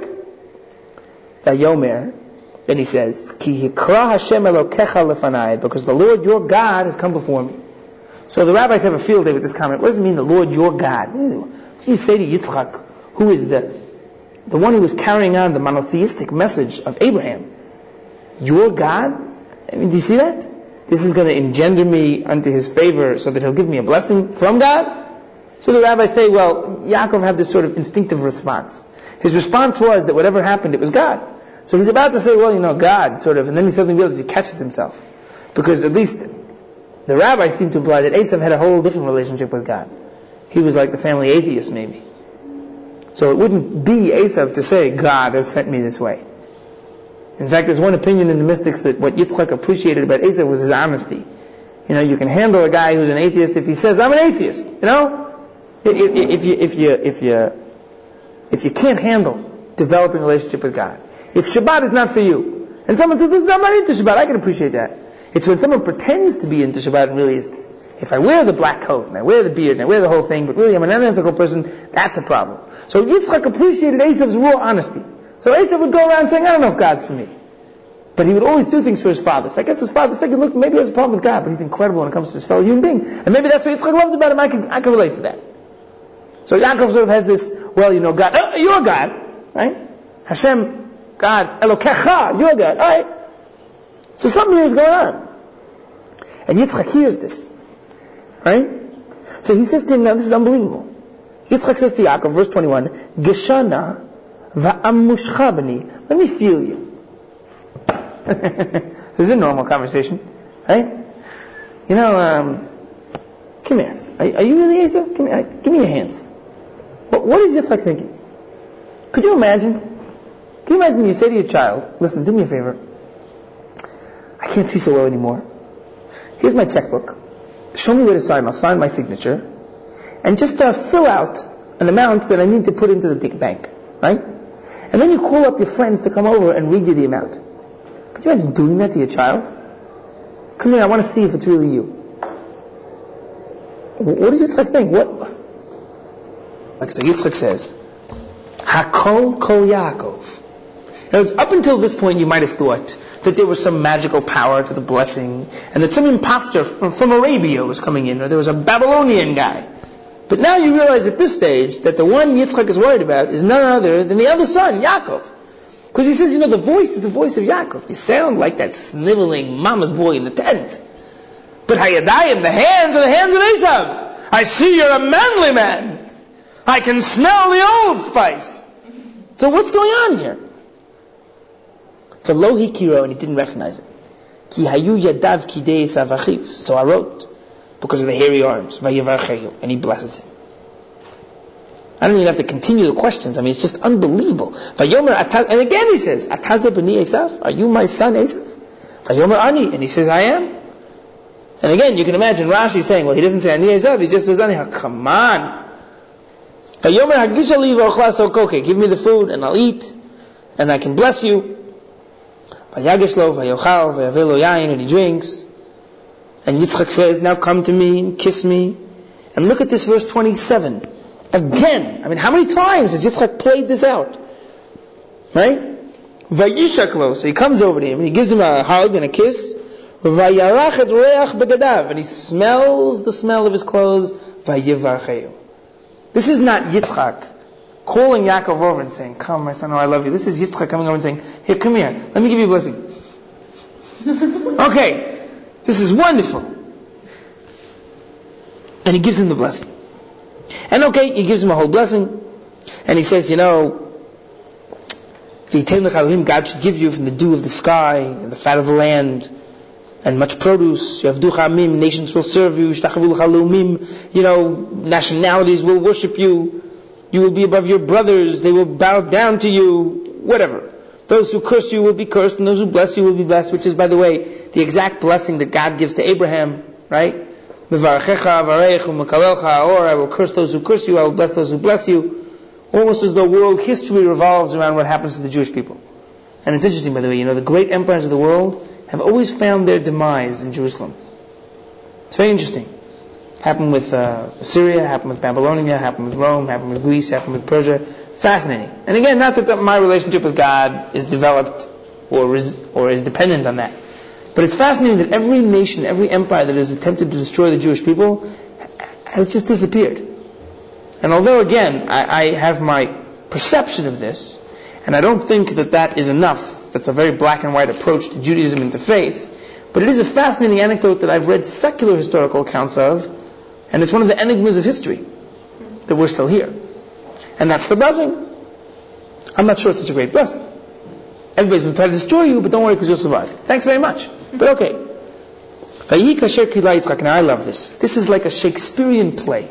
Vayomer, then he says, Ki hikra Hashem Elokecha lefanai, because the Lord your God has come before me. So the rabbis have a field day with this comment. What does it mean, the Lord your God? What do you say to Yitzchak, who is the the one who was carrying on the monotheistic message of Abraham? Your God? I mean, do you see that? This is going to engender me unto his favor so that he'll give me a blessing from God? So the rabbis say, well, Yaakov had this sort of instinctive response. His response was that whatever happened, it was God. So he's about to say, well, you know, God, sort of, and then he suddenly realizes he catches himself. Because at least the rabbis seem to imply that Esav had a whole different relationship with God. He was like the family atheist, maybe. So it wouldn't be Esav to say, God has sent me this way. In fact, there's one opinion in the mystics that what Yitzchak appreciated about Esav was his honesty. You know, you can handle a guy who's an atheist if he says, I'm an atheist. You know? If you, if you, if you, if you can't handle developing a relationship with God. If Shabbat is not for you, and someone says, listen, I'm not into Shabbat, I can appreciate that. It's when someone pretends to be into Shabbat and really isn't. If I wear the black coat, and I wear the beard, and I wear the whole thing, but really I'm an unethical person, that's a problem. So Yitzchak appreciated Esav's raw honesty. So Esav would go around saying, I don't know if God's for me. But he would always do things for his father. So I guess his father figured, look, maybe he has a problem with God, but he's incredible when it comes to his fellow human being. And maybe that's what Yitzchak loved about him. I can, I can relate to that. So Yaakov sort of has this, well, you know, God, oh, you're God, right? Hashem, God, Elokecha, you're God, alright. So something here is going on. And Yitzchak hears this. Right? So he says to him, now this is unbelievable. Yitzchak says to Yaakov, verse twenty-one, Geshana va'amushcha b'ni. Let me feel you. This is a normal conversation. Right? You know, um, come here. Are, are you really Esav? Come here. Give me your hands. What, what is Yitzchak thinking? Could you imagine? Can you imagine you say to your child, listen, do me a favor. I can't see so well anymore. Here's my checkbook. Show me where to sign. I'll sign my signature. And just uh, fill out an amount that I need to put into the bank. Right? And then you call up your friends to come over and read you the amount. Could you imagine doing that to your child? Come here, I want to see if it's really you. What does Yitzchak think? What? Like so Yitzchak says, Hakol kol Yaakov. Now, up until this point you might have thought that there was some magical power to the blessing, and that some impostor from, from Arabia was coming in, or there was a Babylonian guy. But now you realize at this stage that the one Yitzchak is worried about is none other than the other son, Yaakov. Because he says, you know, the voice is the voice of Yaakov. You sound like that sniveling mama's boy in the tent. But Hayadayim, the hands are the hands of Esav. I see you're a manly man. I can smell the old spice. So what's going on here? V'lo hikiro, and he didn't recognize it. Ki hayu yadav kidei Esav achiv. So I wrote, because of the hairy arms, vayivarchehu, and he blesses him. I don't even have to continue the questions. I mean, it's just unbelievable. Vayomer ataz, and again he says, Ataza b'ni Esav? Are you my son Esav? Vayomer ani, and he says, I am. And again, you can imagine Rashi saying, well, he doesn't say ani Esav, he just says ani. Come on. Vayomer hagisha li v'ochla sokoke. Give me the food and I'll eat and I can bless you. Vayagish lo vayochal vayavelo yain, and he drinks. And Yitzchak says, now come to me and kiss me. And look at this verse twenty-seven. Again, I mean, how many times has Yitzchak played this out? Right? Vayishak lo, so he comes over to him and he gives him a hug and a kiss. Vayarach et reach begadav, and he smells the smell of his clothes. Vayivarchehu. This is not Yitzchak calling Yaakov over and saying, come my son, oh I love you. This is Yitzchak coming over and saying, here, come here, let me give you a blessing. Okay, this is wonderful. And he gives him the blessing. And okay, he gives him a whole blessing. And he says, you know, God should give you from the dew of the sky and the fat of the land and much produce. Nations will serve you. You know, nationalities will worship you. You will be above your brothers. They will bow down to you. Whatever. Those who curse you will be cursed, and those who bless you will be blessed, which is, by the way, the exact blessing that God gives to Abraham, right? Or I will curse those who curse you, I will bless those who bless you. Almost as though world history revolves around what happens to the Jewish people. And it's interesting, by the way, you know, the great empires of the world have always found their demise in Jerusalem. It's very interesting. Happened with uh, Assyria, happened with Babylonia, happened with Rome, happened with Greece, happened with Persia. Fascinating. And again, not that the, my relationship with God is developed or res, or is dependent on that. But it's fascinating that every nation, every empire that has attempted to destroy the Jewish people has just disappeared. And although, again, I, I have my perception of this, and I don't think that that is enough, that's a very black and white approach to Judaism and to faith, but it is a fascinating anecdote that I've read secular historical accounts of, and it's one of the enigmas of history, that we're still here. And that's the blessing. I'm not sure it's such a great blessing. Everybody's going to try to destroy you, but don't worry because you'll survive. Thanks very much. But okay. Now I love this. This is like a Shakespearean play.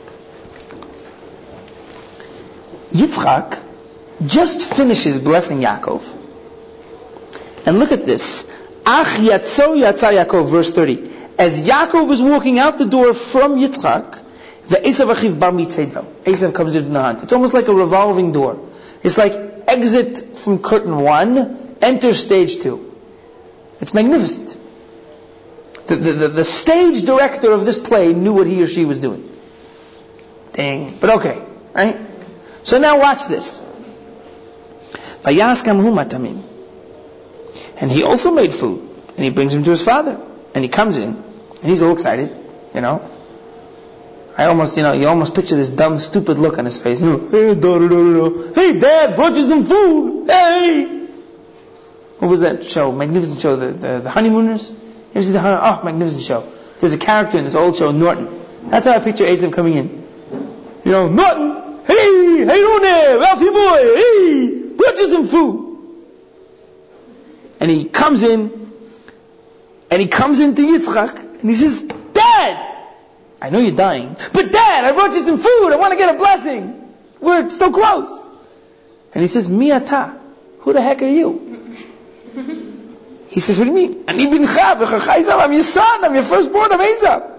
Yitzchak just finishes blessing Yaakov. And look at this. Ach yatzo yatza Yaakov, verse thirty. As Yaakov is walking out the door from Yitzchak, the Esav achiv bar mitzedo. Esav comes in from the hunt. It's almost like a revolving door. It's like exit from curtain one, enter stage two. It's magnificent. The, the, the, the stage director of this play knew what he or she was doing. Dang. But okay, right? So now watch this. Vayaskam hu matamim. And he also made food. And he brings him to his father. And he comes in. And he's all excited. You know. I almost, you know, you almost picture this dumb, stupid look on his face. Hey, hey Dad, brought you some food. Hey! What was that show? Magnificent show. The, the, the Honeymooners? You ever see the Honeymooners? Oh, magnificent show. There's a character in this old show, Norton. That's how I picture Esav coming in. You know, Norton! Hey! How you doing there? Ralphie boy! Hey! Brought you some food. And he comes in, and he comes into Yitzchak, and he says, Dad! I know you're dying, but Dad, I brought you some food. I want to get a blessing. We're so close. And he says, Mi ata? Who the heck are you? He says, what do you mean? Ani bincha b'chacha Esav. I'm your son. I'm your firstborn. I'm Esav.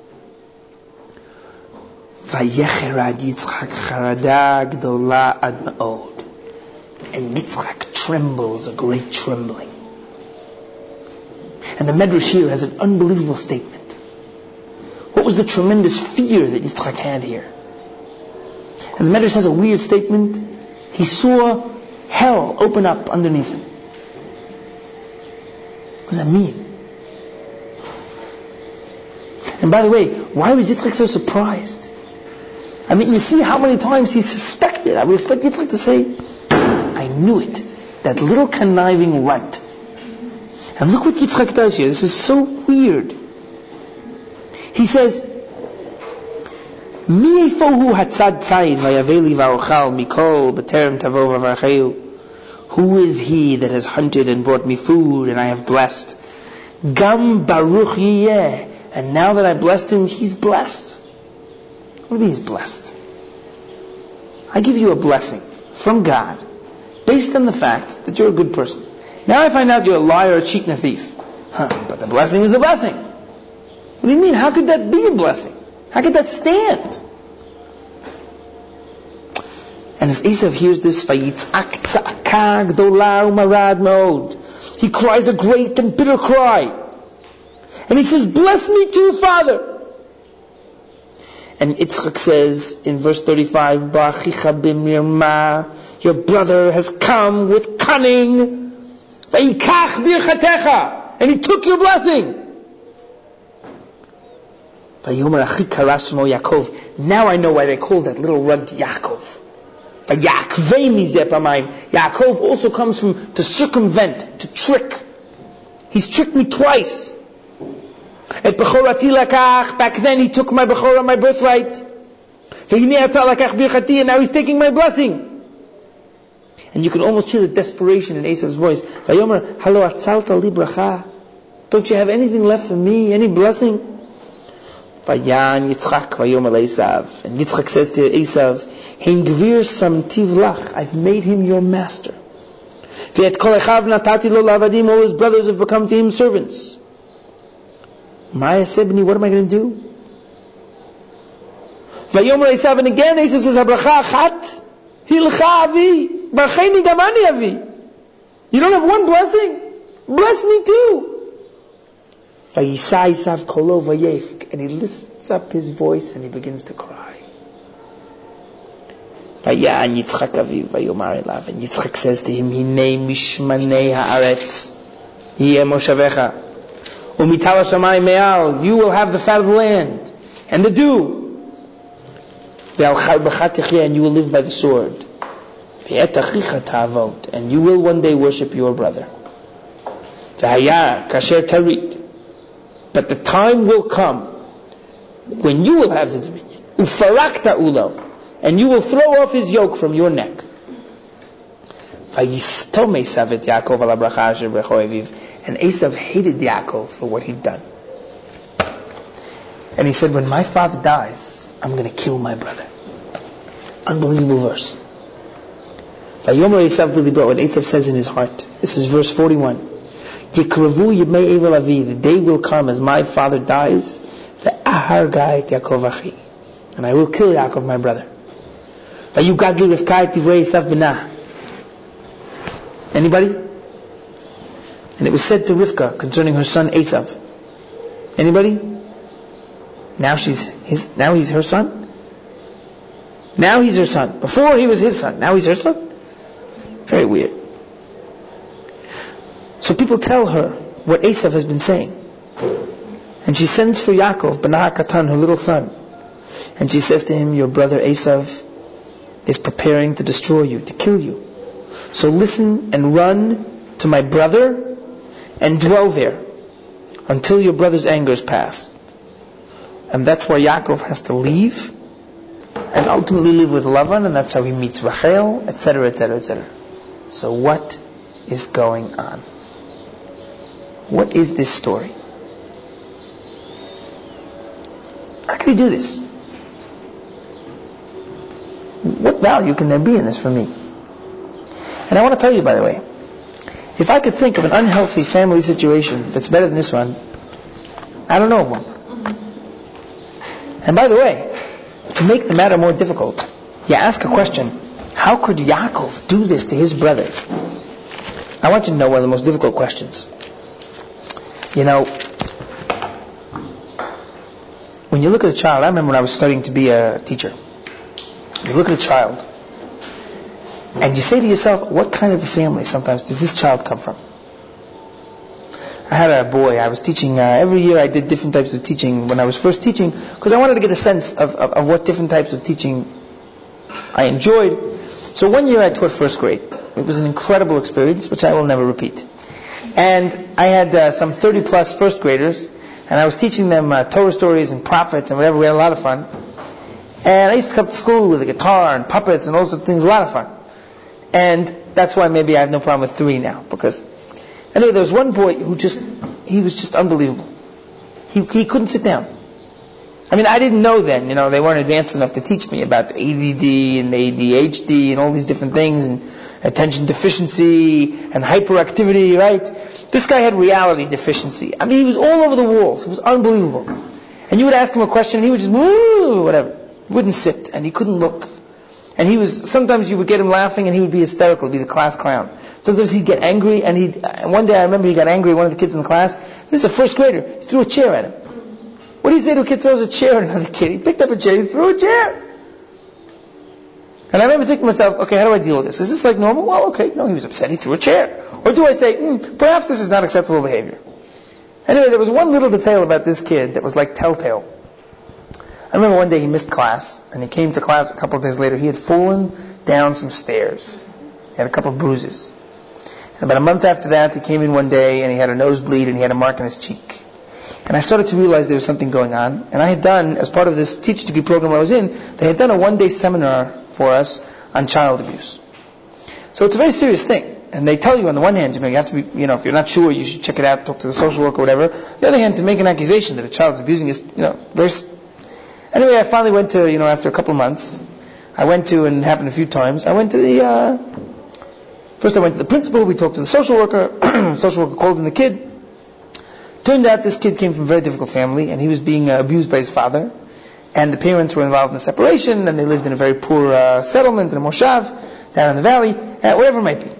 Vayecherad Yitzchak charada gdola ad ma'od. And Yitzchak trembles a great trembling. And the Medrash here has an unbelievable statement. What was the tremendous fear that Yitzchak had here? And the Medrash has a weird statement. He saw hell open up underneath him. What does that mean? And by the way, why was Yitzchak so surprised? I mean, you see how many times he suspected. I would expect Yitzchak to say, I knew it. That little conniving runt. And look what Yitzchak does here. This is so weird. He says, Mi efohu hatzad tzayid vayaveli va'ochal mikol b'terem tavo v'varcheu. Who is he that has hunted and brought me food and I have blessed? Gam baruch yiyeh. And now that I blessed him, he's blessed. What do you mean he's blessed? I give you a blessing from God based on the fact that you're a good person. Now I find out you're a liar, a cheat, and a thief. Huh, but the blessing is the blessing. What do you mean? How could that be a blessing? How could that stand? And as Esav hears this, Vayitzak tza'aka gdola umarad meod. He cries a great and bitter cry. And he says, bless me too, Father. And Yitzchak says in verse thirty-five, Ba'achicha b'mirma, your brother has come with cunning. Vayikach birchatecha, and he took your blessing. Vayomer achi karashmo Yaakov. Now I know why they called that little runt Yaakov. Yaakov also comes from to circumvent, to trick. He's tricked me twice. Back then he took my bechora, my birthright. And now he's taking my blessing. And you can almost hear the desperation in Esav's voice. Don't you have anything left for me? Any blessing? And Yitzchak says to Esav, I've made him your master. All his brothers have become to him servants. Maya Sebni, what am I going to do? Vayomer Esav, and again Esav says, Habracha achat hilcha avi, barcheni gamani avi. You don't have one blessing? Bless me too. Vayisa Esav kolo vayefk, and he lifts up his voice and he begins to cry. Vayan Yitzchak aviv vayomar elav, and Yitzchak says to him, Hinei mishmanei haaretz yeh moshavecha. You will have the fat of the land and the dew, and you will live by the sword, and you will one day worship your brother. But the time will come when you will have the dominion, and you will throw off his yoke from your neck. And Esav hated Yaakov for what he'd done. And he said, when my father dies, I'm going to kill my brother. Unbelievable verse. Vayomer Esav b'libro, what Esav says in his heart. This is verse forty-one. Yikravu yimei evel avi, the day will come as my father dies, ve'aharga et Yaakov achi, and I will kill Yaakov my brother. Vayugadli Rivka et divrei Esav b'nah. Anybody? And it was said to Rivka concerning her son Esav. Anybody? Now she's his. Now he's her son. Now he's her son. Before he was his son. Now he's her son. Very weird. So people tell her what Esav has been saying, and she sends for Yaakov, B'nah Katan, her little son, and she says to him, your brother Esav is preparing to destroy you, to kill you. So listen and run to my brother and dwell there until your brother's anger is past. And that's why Yaakov has to leave and ultimately live with Lavan, and that's how he meets Rachel, et cetera, et cetera, et cetera. So what is going on? What is this story? How can he do this? What value can there be in this for me? And I want to tell you, by the way, if I could think of an unhealthy family situation that's better than this one, I don't know of one. And by the way, to make the matter more difficult, you ask a question, how could Yaakov do this to his brother? I want you to know one of the most difficult questions. You know, when you look at a child, I remember when I was studying to be a teacher, you look at a child, and you say to yourself, what kind of a family sometimes does this child come from? I had a boy, I was teaching, uh, every year I did different types of teaching when I was first teaching, because I wanted to get a sense of, of, of what different types of teaching I enjoyed. So one year I taught first grade. It was an incredible experience, which I will never repeat. And I had uh, some thirty plus first graders, and I was teaching them uh, Torah stories and prophets and whatever. We had a lot of fun. And I used to come to school with a guitar and puppets and all sorts of things, a lot of fun. And that's why maybe I have no problem with three now. Because anyway, there was one boy who just, he was just unbelievable. He he couldn't sit down. I mean, I didn't know then, you know, they weren't advanced enough to teach me about the A D D and the A D H D and all these different things, and attention deficiency and hyperactivity, right? This guy had reality deficiency. I mean, he was all over the walls. It was unbelievable. And you would ask him a question, and he would just, woo, whatever. He wouldn't sit, and he couldn't look. And he was, sometimes you would get him laughing, and he would be hysterical, he'd be the class clown. Sometimes he'd get angry, and he'd, one day I remember he got angry at one of the kids in the class. This is a first grader. He threw a chair at him. What do you say to a kid throws a chair at another kid? He picked up a chair, he threw a chair. And I remember thinking to myself, okay, how do I deal with this? Is this like normal? Well, okay, no, he was upset, he threw a chair. Or do I say, mm, perhaps this is not acceptable behavior? Anyway, there was one little detail about this kid that was like telltale. I remember one day he missed class, and he came to class a couple of days later. He had fallen down some stairs. He had a couple of bruises. And about a month after that, he came in one day, and he had a nosebleed, and he had a mark on his cheek. And I started to realize there was something going on. And I had done, as part of this teaching degree program I was in, they had done a one-day seminar for us on child abuse. So it's a very serious thing. And they tell you on the one hand, you know, you have to be, you know, if you're not sure, you should check it out, talk to the social worker or whatever. On the other hand, to make an accusation that a child is abusing is, you know, very... Anyway, I finally went to, you know, after a couple of months, I went to, and it happened a few times, I went to the, uh, first I went to the principal, we talked to the social worker, social worker called in the kid. Turned out this kid came from a very difficult family, and he was being uh, abused by his father. And the parents were involved in a separation, and they lived in a very poor uh, settlement in a moshav down in the valley, uh, wherever it might be.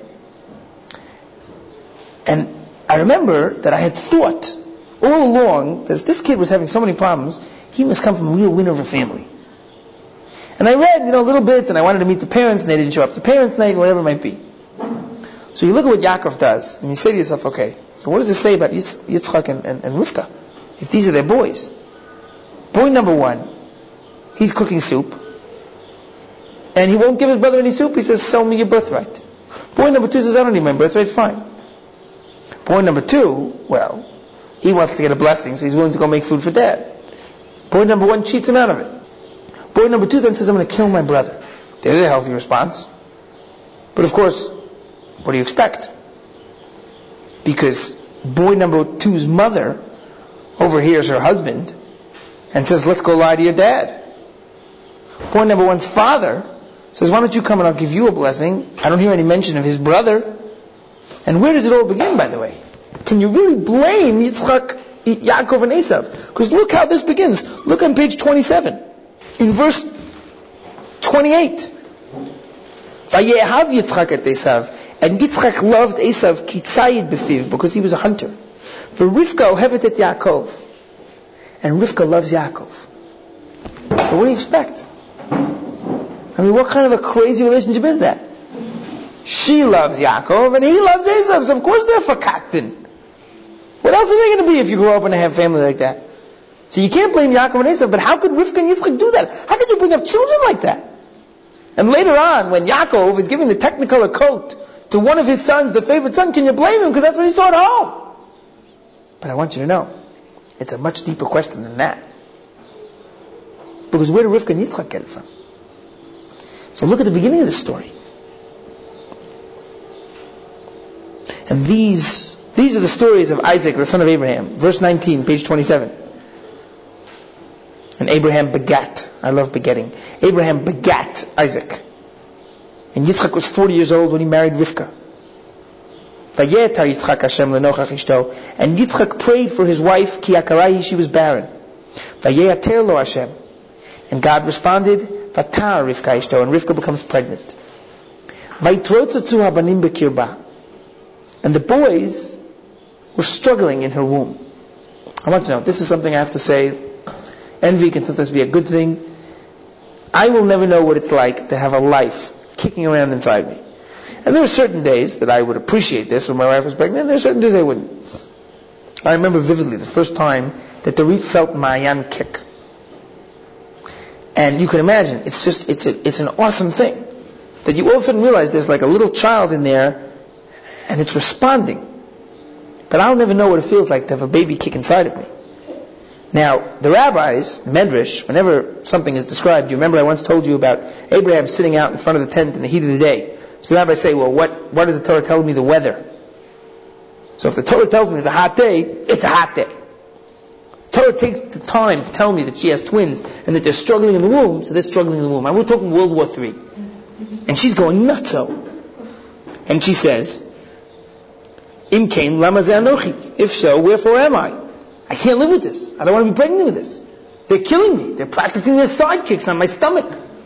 And I remember that I had thought all along that if this kid was having so many problems, he must come from a real winner of a family. And I read, you know, a little bit, and I wanted to meet the parents, and they didn't show up to parents' night, whatever it might be. So you look at what Yaakov does, and you say to yourself, okay, so what does this say about Yitzchak and, and, and Rivka? If these are their boys. Boy number one, he's cooking soup, and he won't give his brother any soup. He says, sell me your birthright. Boy number two says, I don't need my birthright, fine. Boy number two, well, he wants to get a blessing, so he's willing to go make food for dad. Boy number one cheats him out of it. Boy number two then says, I'm going to kill my brother. There's a healthy response. But of course, what do you expect? Because boy number two's mother overhears her husband and says, let's go lie to your dad. Boy number one's father says, why don't you come and I'll give you a blessing. I don't hear any mention of his brother. And where does it all begin, by the way? Can you really blame Yitzchak, Yaakov, and Esav? Because look how this begins. Look on page twenty-seven. In verse twenty-eight. Vayehav Yitzchak et Esav. And Yitzchak loved Esav kitzayid befiv, because he was a hunter. For Rivka ohevet et Yaakov. And Rivka loves Yaakov. So what do you expect? I mean, what kind of a crazy relationship is that? She loves Yaakov and he loves Esav, so of course they're fakaktin. What else are they going to be if you grow up in a family like that? So you can't blame Yaakov and Esav, but how could Rivka and Yitzchak do that? How could you bring up children like that? And later on, when Yaakov is giving the technicolor coat to one of his sons, the favorite son, can you blame him? Because that's what he saw at home. But I want you to know, it's a much deeper question than that. Because where did Rivka and Yitzchak get it from? So look at the beginning of the story. And these, these are the stories of Isaac, the son of Abraham. Verse nineteen, page twenty-seven. And Abraham begat. I love begetting. Abraham begat Isaac. And Yitzchak was forty years old when he married Rivka. Vayetar Yitzchak Hashem lenochach ishto. And Yitzchak prayed for his wife, ki akarahi, she was barren. Vayeater lo Hashem. And God responded, Vatar Rivka ishto. And Rivka becomes pregnant. Vaitrotzatzu habanim bekirba. And the boys were struggling in her womb. I want to know, this is something I have to say. Envy can sometimes be a good thing. I will never know what it's like to have a life kicking around inside me. And there were certain days that I would appreciate this when my wife was pregnant, and there are certain days I wouldn't. I remember vividly the first time that Dorit felt Ma'ayan kick. And you can imagine, it's just, it's a, it's an awesome thing. That you all of a sudden realize there's like a little child in there, and it's responding. But I'll never know what it feels like to have a baby kick inside of me. Now, the rabbis, the Medrash, whenever something is described, you remember I once told you about Abraham sitting out in front of the tent in the heat of the day, So the rabbis say, well, what, what does the Torah tell me the weather? So if the Torah tells me it's a hot day, it's a hot day. The Torah takes the time to tell me that she has twins and that they're struggling in the womb, so they're struggling in the womb. And we're talking World War Three. And she's going nutso. And she says, Im kain lama ze anochi? If so, wherefore am I? I can't live with this. I don't want to be pregnant with this. They're killing me. They're practicing their sidekicks on my stomach.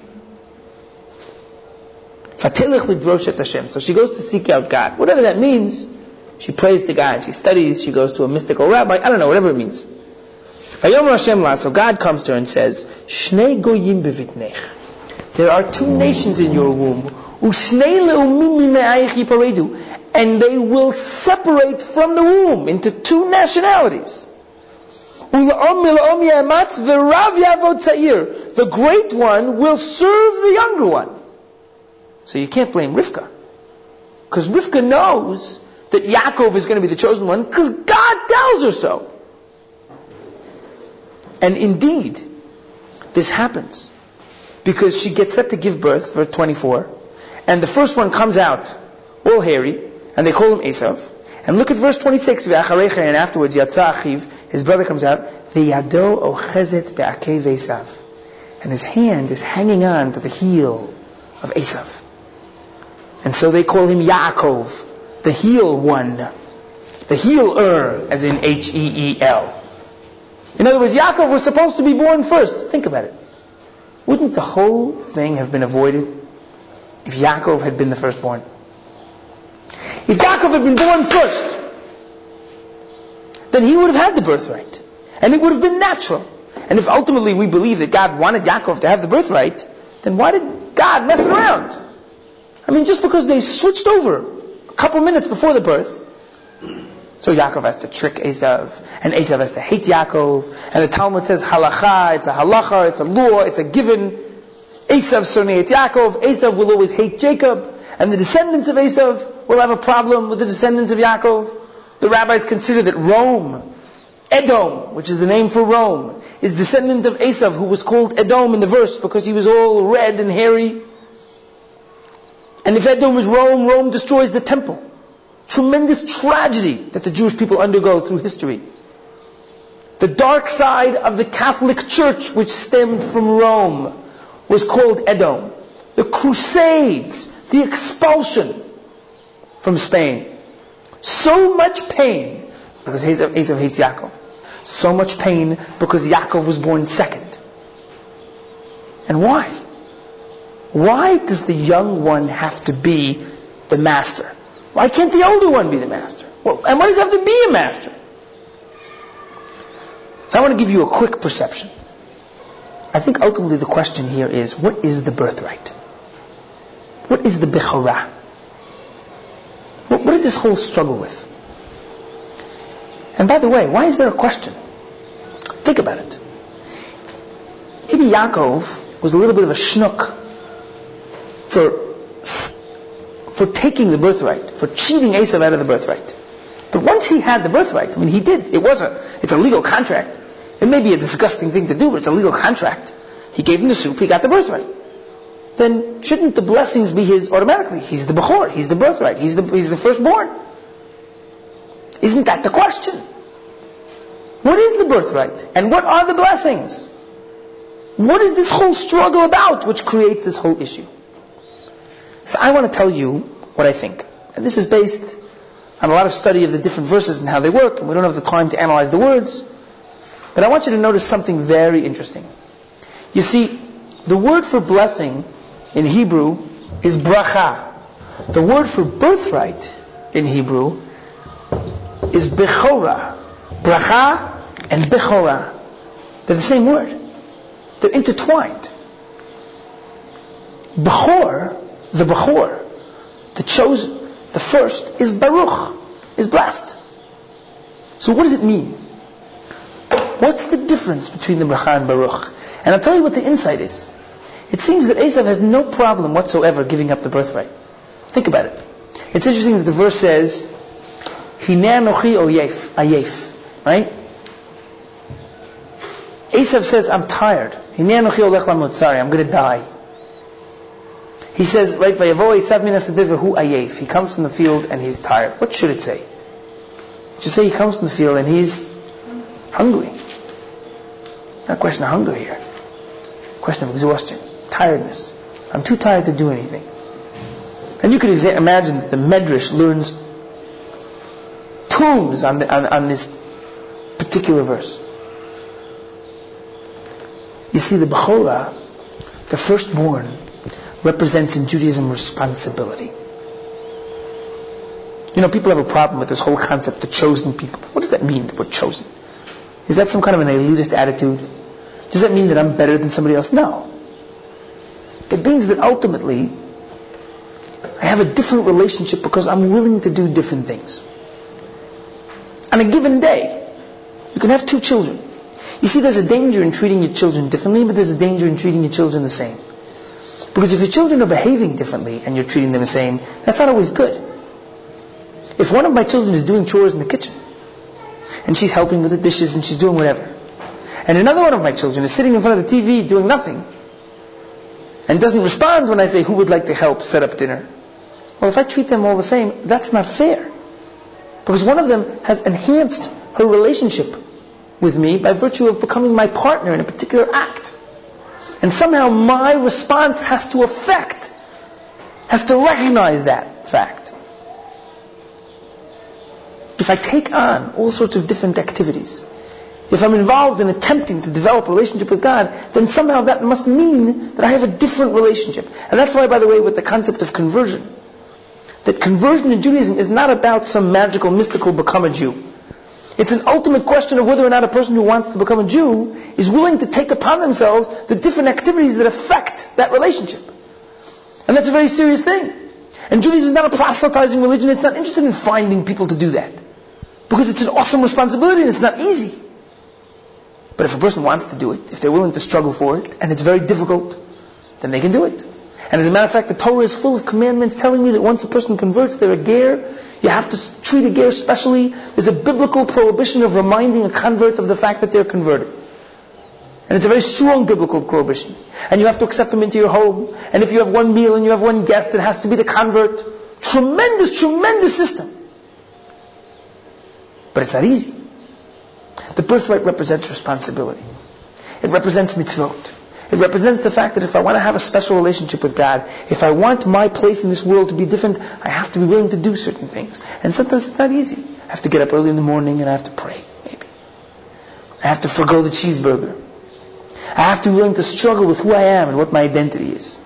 Fatelech lidrosh Hashem. So she goes to seek out God. Whatever that means, she prays to God. She studies. She goes to a mystical rabbi. I don't know, whatever it means. Vayomer Hashem la. So God comes to her and says, Shnei goyim bevitnech. There are two nations in your womb. Ushnei leumim mime'ayich yiparedu. And they will separate from the womb into two nationalities. The great one will serve the younger one. So you can't blame Rivka. Because Rivka knows that Yaakov is going to be the chosen one because God tells her so. And indeed, this happens. Because she gets set to give birth, verse twenty-four, and the first one comes out all hairy, and they call him Esav. And look at verse twenty-six, and afterwards, Yatza Achiv, his brother comes out, V'yado ochezet be'akev Esav. And his hand is hanging on to the heel of Esav. And so they call him Yaakov, the heel one. The healer, as in H E E L. In other words, Yaakov was supposed to be born first. Think about it. Wouldn't the whole thing have been avoided if Yaakov had been the firstborn? If Yaakov had been born first, then he would have had the birthright. And it would have been natural. And if ultimately we believe that God wanted Yaakov to have the birthright, then why did God mess around? I mean, just because they switched over a couple minutes before the birth, so Yaakov has to trick Esav, and Esav has to hate Yaakov, and the Talmud says halacha, it's a halacha, it's a law, it's a given. Esav sonei et Yaakov, Esav will always hate Jacob, and the descendants of Esav will have a problem with the descendants of Yaakov. The rabbis consider that Rome, Edom, which is the name for Rome, is descendant of Esav, who was called Edom in the verse because he was all red and hairy. And if Edom is Rome, Rome destroys the temple. Tremendous tragedy that the Jewish people undergo through history. The dark side of the Catholic Church, which stemmed from Rome, was called Edom. The Crusades, the expulsion from Spain. So much pain because Esav hates Yaakov. So much pain because Yaakov was born second. And why? Why does the young one have to be the master? Why can't the older one be the master? Well, and why does it have to be a master? So I want to give you a quick perception. I think ultimately the question here is, what is the birthright? What is the bechorah? What, what is this whole struggle with? And by the way, why is there a question? Think about it. Maybe Yaakov was a little bit of a schnook for for taking the birthright, for cheating Esav out of the birthright. But once he had the birthright, I mean he did, it was a, it's a legal contract. It may be a disgusting thing to do, but it's a legal contract. He gave him the soup, he got the birthright. Then shouldn't the blessings be his automatically? He's the Bechor, he's the birthright, he's the, he's the firstborn. Isn't that the question? What is the birthright? And what are the blessings? What is this whole struggle about which creates this whole issue? So I want to tell you what I think. And this is based on a lot of study of the different verses and how they work, and we don't have the time to analyze the words. But I want you to notice something very interesting. You see, the word for blessing in Hebrew is bracha. The word for birthright in Hebrew is bechorah. Bracha and bechorah. They're the same word. They're intertwined. Bechor, the Bechor, the chosen, the first, is Baruch, is blessed. So what does it mean? What's the difference between the Bracha and Baruch? And I'll tell you what the insight is. It seems that Esav has no problem whatsoever giving up the birthright. Think about it. It's interesting that the verse says, Hinei anochi oyef, ayef, right? Esav says, I'm tired. Hinei anochi olech lamot, sorry, I'm going to die. He says, right, Vayavo Esav min hasadeh v'hu ayef. He comes from the field and he's tired. What should it say? It should say he comes from the field and he's hungry. Not a question of hunger here. Question of exhaustion, tiredness. I'm too tired to do anything. And you can exa- imagine that the Medrash learns tomes on, the, on, on this particular verse. You see, the Bechorah, the firstborn, represents in Judaism responsibility. You know, people have a problem with this whole concept, the chosen people. What does that mean, that we're chosen? Is that some kind of an elitist attitude? Does that mean that I'm better than somebody else? No. It means that ultimately, I have a different relationship because I'm willing to do different things. On a given day, you can have two children. You see, there's a danger in treating your children differently, but there's a danger in treating your children the same. Because if your children are behaving differently and you're treating them the same, that's not always good. If one of my children is doing chores in the kitchen, and she's helping with the dishes and she's doing whatever, and another one of my children is sitting in front of the T V doing nothing, and doesn't respond when I say, who would like to help set up dinner? Well, if I treat them all the same, that's not fair. Because one of them has enhanced her relationship with me by virtue of becoming my partner in a particular act. And somehow my response has to affect, has to recognize that fact. If I take on all sorts of different activities, if I'm involved in attempting to develop a relationship with God, then somehow that must mean that I have a different relationship. And that's why, by the way, with the concept of conversion, that conversion in Judaism is not about some magical, mystical become a Jew. It's an ultimate question of whether or not a person who wants to become a Jew is willing to take upon themselves the different activities that affect that relationship. And that's a very serious thing. And Judaism is not a proselytizing religion. It's not interested in finding people to do that. Because it's an awesome responsibility and it's not easy. But if a person wants to do it, if they're willing to struggle for it, and it's very difficult, then they can do it. And as a matter of fact, the Torah is full of commandments telling me that once a person converts, they're a ger. You have to treat a ger specially. There's a biblical prohibition of reminding a convert of the fact that they're converted. And it's a very strong biblical prohibition. And you have to accept them into your home. And if you have one meal and you have one guest, it has to be the convert. Tremendous, tremendous system. But it's not easy. The birthright represents responsibility. It represents mitzvot. It represents the fact that if I want to have a special relationship with God, if I want my place in this world to be different, I have to be willing to do certain things. And sometimes it's not easy. I have to get up early in the morning and I have to pray, maybe. I have to forgo the cheeseburger. I have to be willing to struggle with who I am and what my identity is.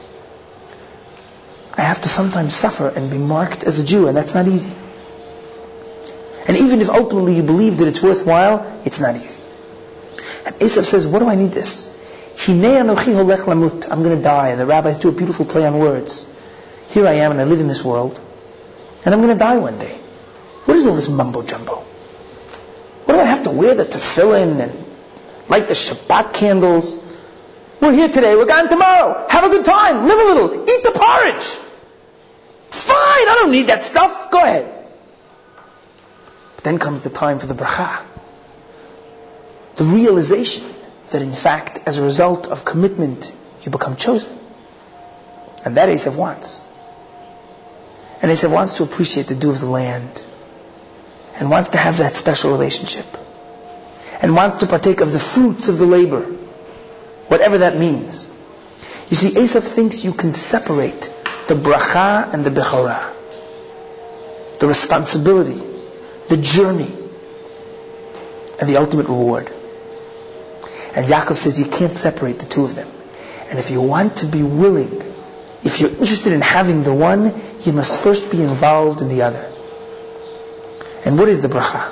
I have to sometimes suffer and be marked as a Jew, and that's not easy. And even if ultimately you believe that it's worthwhile, it's not easy. And Esav says, what do I need this? Hinei anochi holech lamut. I'm going to die. And the rabbis do a beautiful play on words. Here I am and I live in this world. And I'm going to die one day. What is all this mumbo jumbo? What do I have to wear the tefillin and light the Shabbat candles? We're here today, we're gone tomorrow. Have a good time, live a little, eat the porridge. Fine, I don't need that stuff. Go ahead. But then comes the time for the bracha. The realization that in fact, as a result of commitment, you become chosen. And that Esav wants. And Esav wants to appreciate the dew of the land. And wants to have that special relationship. And wants to partake of the fruits of the labor. Whatever that means. You see, Esav thinks you can separate the bracha and the bechorah. The responsibility, the journey, and the ultimate reward. And Yaakov says you can't separate the two of them. And if you want to be willing, if you're interested in having the one, you must first be involved in the other. And what is the bracha?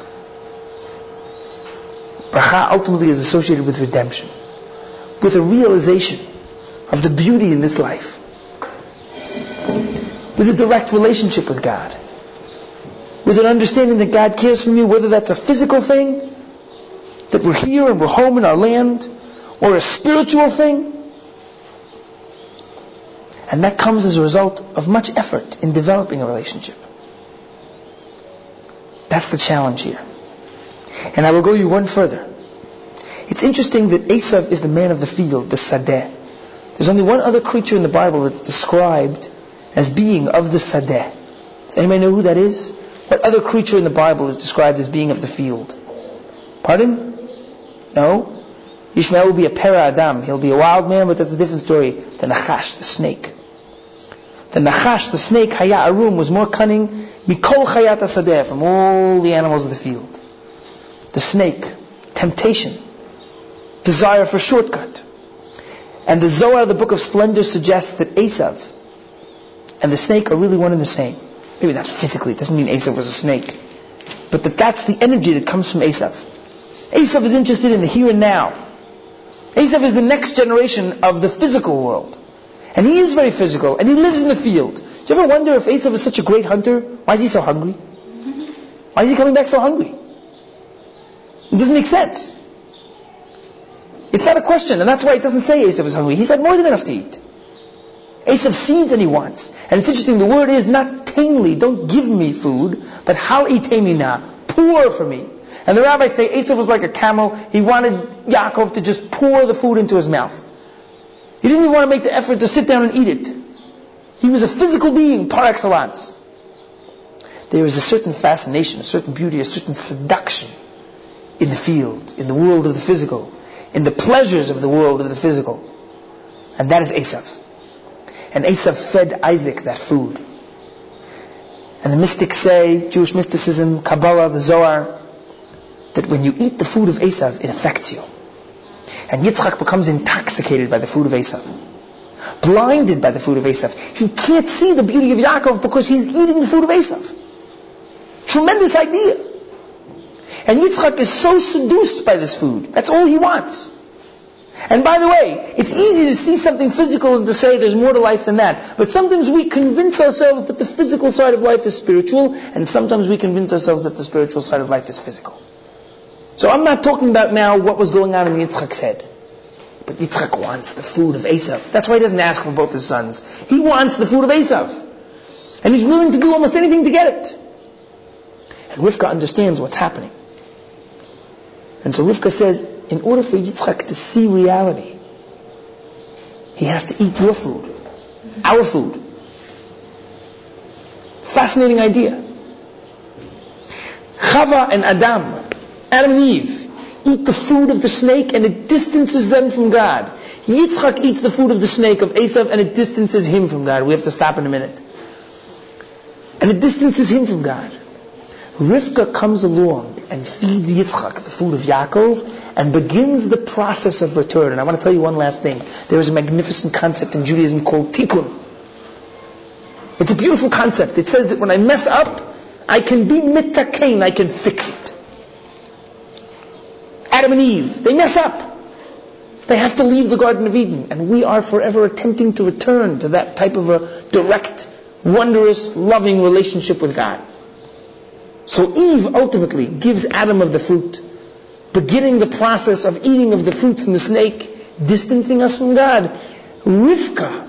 Bracha ultimately is associated with redemption, with a realization of the beauty in this life, with a direct relationship with God, with an understanding that God cares for me, whether that's a physical thing, that we're here and we're home in our land, or a spiritual thing. And that comes as a result of much effort in developing a relationship. That's the challenge here. And I will go you one further. It's interesting that Esav is the man of the field, the sadeh, There's only one other creature in the Bible that's described as being of the Sadeh. Does anybody know who that is? What other creature in the Bible is described as being of the field? Pardon? No? Ishmael will be a para Adam. He'll be a wild man, but that's a different story. The Nachash, the snake. The Nachash, the snake, Haya Arum, was more cunning, Mikol Chayat HaSadeh, from all the animals of the field. The snake, temptation, desire for shortcut. And the Zohar, the Book of Splendor, suggests that Esav and the snake are really one and the same. Maybe not physically, it doesn't mean Esav was a snake. But that that's the energy that comes from Esav. Esav is interested in the here and now. Esav is the next generation of the physical world. And he is very physical, and he lives in the field. Do you ever wonder if Esav is such a great hunter, why is he so hungry? Why is he coming back so hungry? It doesn't make sense. It's not a question, and that's why it doesn't say Esav is hungry. He's had more than enough to eat. Esav sees and he wants. And it's interesting, the word is not tamely, don't give me food, but hal itemina, pour for me. And the rabbis say Esav was like a camel. He wanted Yaakov to just pour the food into his mouth. He didn't even want to make the effort to sit down and eat it. He was a physical being par excellence. There is a certain fascination, a certain beauty, a certain seduction in the field, in the world of the physical, in the pleasures of the world of the physical. And that is Esav. And Esav fed Isaac that food. And the mystics say, Jewish mysticism, Kabbalah, the Zohar, that when you eat the food of Esav, it affects you. And Yitzchak becomes intoxicated by the food of Esav. Blinded by the food of Esav. He can't see the beauty of Yaakov because he's eating the food of Esav. Tremendous idea. And Yitzchak is so seduced by this food. That's all he wants. And by the way, it's easy to see something physical and to say there's more to life than that. But sometimes we convince ourselves that the physical side of life is spiritual, and sometimes we convince ourselves that the spiritual side of life is physical. So I'm not talking about now what was going on in Yitzchak's head. But Yitzchak wants the food of Esav. That's why he doesn't ask for both his sons. He wants the food of Esav. And he's willing to do almost anything to get it. And Rivka understands what's happening. And so Rivka says, in order for Yitzchak to see reality, he has to eat your food. Our food. Fascinating idea. Chava and Adam, Adam and Eve, eat the food of the snake and it distances them from God. Yitzchak eats the food of the snake, of Esav, and it distances him from God. We have to stop in a minute. And it distances him from God. Rivka comes along and feeds Yitzchak the food of Yaakov and begins the process of return. And I want to tell you one last thing. There is a magnificent concept in Judaism called tikkun. It's a beautiful concept. It says that when I mess up, I can be mitakein, I can fix it. Adam and Eve, they mess up. They have to leave the Garden of Eden. And we are forever attempting to return to that type of a direct, wondrous, loving relationship with God. So Eve ultimately gives Adam of the fruit, beginning the process of eating of the fruit from the snake, distancing us from God. Rivka,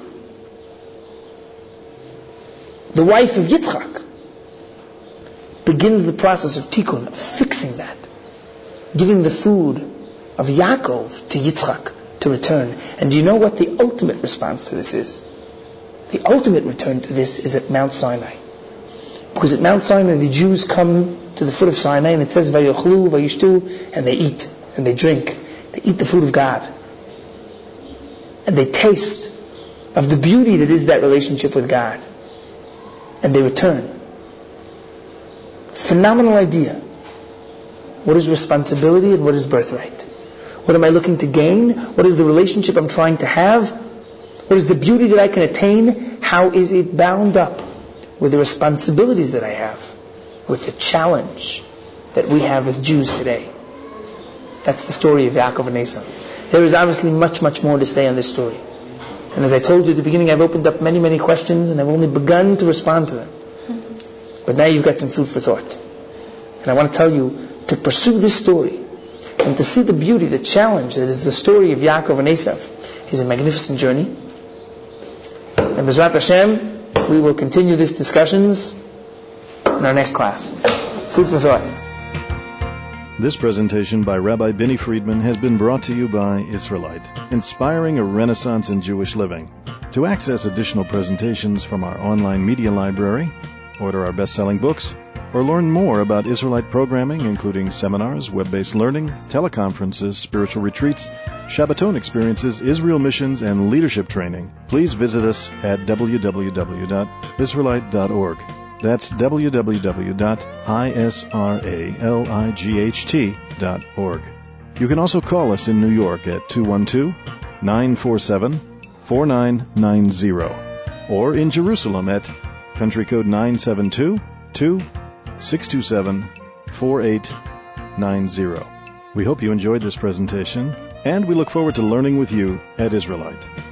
the wife of Yitzchak, begins the process of tikkun, of fixing that. Giving the food of Yaakov to Yitzchak to return. And do you know what the ultimate response to this is? The ultimate return to this is at Mount Sinai. Because at Mount Sinai the Jews come to the foot of Sinai and it says Vayochlu, Vayishtu, and they eat and they drink. They eat the food of God. And they taste of the beauty that is that relationship with God. And they return. Phenomenal idea. What is responsibility and what is birthright? What am I looking to gain? What is the relationship I'm trying to have? What is the beauty that I can attain? How is it bound up with the responsibilities that I have? With the challenge that we have as Jews today? That's the story of Yaakov and Esav. There is obviously much, much more to say on this story. And as I told you at the beginning, I've opened up many, many questions and I've only begun to respond to them. But now you've got some food for thought. And I want to tell you, to pursue this story and to see the beauty, the challenge that is the story of Yaakov and Esav is a magnificent journey. And B'ezrat Hashem, we will continue these discussions in our next class. Food for thought. This presentation by Rabbi Benny Friedman has been brought to you by Israelite, inspiring a renaissance in Jewish living. To access additional presentations from our online media library, order our best-selling books, or learn more about Israelite programming, including seminars, web-based learning, teleconferences, spiritual retreats, Shabbaton experiences, Israel missions, and leadership training, please visit us at w w w dot israelite dot org. That's w w w dot israelight dot org. You can also call us in New York at two one two, nine four seven, four nine nine zero or in Jerusalem at country code nine seven two, two six two seven, four eight nine zero. We hope you enjoyed this presentation, and we look forward to learning with you at Israelite.